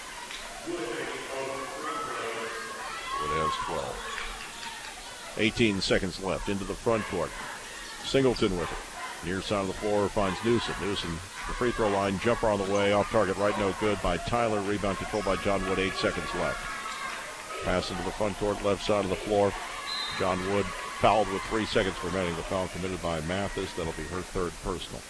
Wood has twelve. eighteen seconds left into the front court. Singleton with it. Near side of the floor finds Newsom. Newsom, the free throw line, jumper on the way, off target, right, no good by Tyler. Rebound controlled by John Wood, eight seconds left. Pass into the front court, left side of the floor. John Wood fouled with three seconds remaining. The foul committed by Mathis. That'll be her third personal.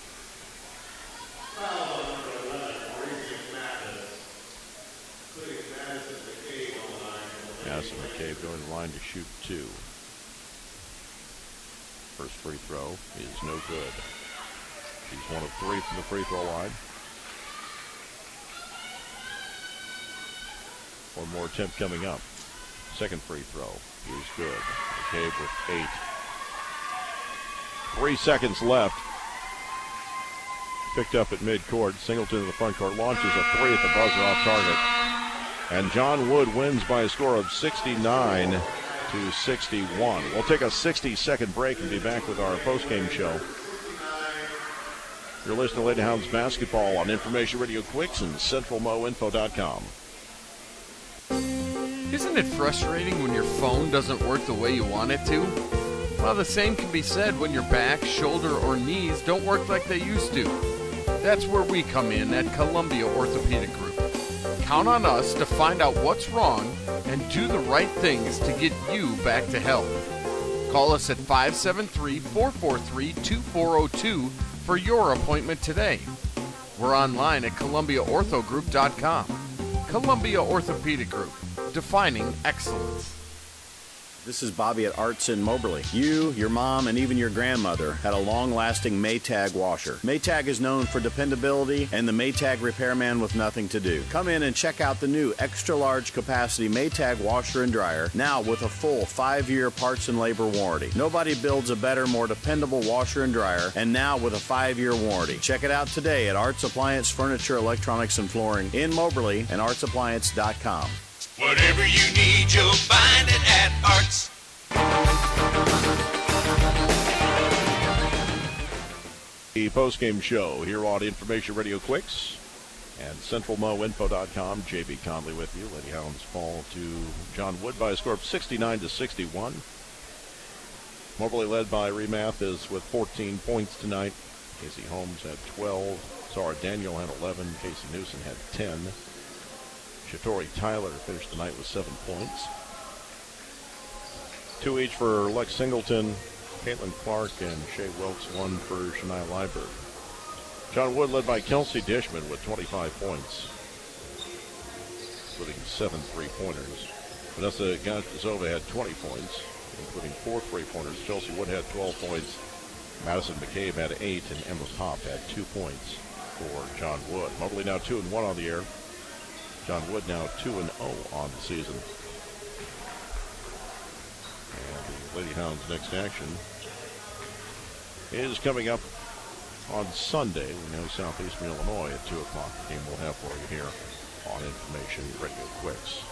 Madison McCabe going to the line to shoot two. First free throw is no good. She's one of three from the free throw line. One more attempt coming up. Second free throw is good. McCabe with eight. Three seconds left. Picked up at midcourt. Singleton in the front court launches a three at the buzzer off target. And John Wood wins by a score of sixty-nine to sixty-one. We'll take a sixty-second break and be back with our postgame show. You're listening to Lady Hounds basketball on Information Radio Quicks and Central Mo Info dot com. Isn't it frustrating when your phone doesn't work the way you want it to? Well, the same can be said when your back, shoulder, or knees don't work like they used to. That's where we come in at Columbia Orthopedic Group. Count on us to find out what's wrong and do the right things to get you back to health. Call us at five seven three, four four three, two four zero two for your appointment today. We're online at Columbia Ortho Group dot com. Columbia Orthopedic Group, defining excellence. This is Bobby at Arts in Moberly. You, your mom, and even your grandmother had a long-lasting Maytag washer. Maytag is known for dependability and the Maytag repairman with nothing to do. Come in and check out the new extra-large capacity Maytag washer and dryer, now with a full five-year parts and labor warranty. Nobody builds a better, more dependable washer and dryer, and now with a five-year warranty. Check it out today at Arts Appliance Furniture, Electronics, and Flooring in Moberly and arts appliance dot com. Whatever you need, you'll find it at Arts. The postgame show here on Information Radio Quicks and Central Mo Info dot com. J B Conley with you. Lady Hounds fall to John Wood by a score of sixty-nine to sixty-one. Moberly led by Ree Mathis with fourteen points tonight. Casey Holmes had twelve. Zara Daniel had eleven. Casey Newsom had ten. Shatori Tyler finished the night with seven points. Two each for Lex Singleton, Caitlin Clark, and Shea Wilkes, one for Shania Liebert. John Wood led by Kelsey Dishman with twenty-five points, including seven three-pointers. Vanessa Gajazova had twenty points, including four three-pointers. Chelsea Wood had twelve points. Madison McCabe had eight, and Emma Pop had two points for John Wood. Moberly now two and one on the air. John Wood now two and oh on the season. And the Lady Hounds' next action is coming up on Sunday. We know Southeastern Illinois at two o'clock. The game we'll have for you here on Information Radio Quicks.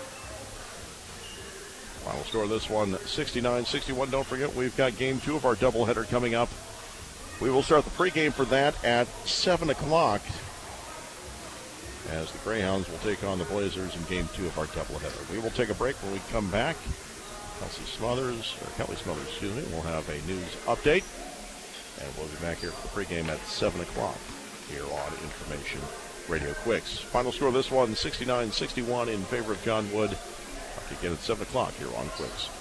Final score of this one, sixty-nine sixty-one. Don't forget, we've got game two of our doubleheader coming up. We will start the pregame for that at seven o'clock. As the Greyhounds will take on the Blazers in game two of our doubleheader. We will take a break. When we come back, Kelsey Smothers, or Kelly Smothers, excuse me, will have a news update. And we'll be back here for the pregame at seven o'clock here on Information Radio Quicks. Final score of this one, sixty-nine sixty-one in favor of John Wood. Talk again at seven o'clock here on Quicks.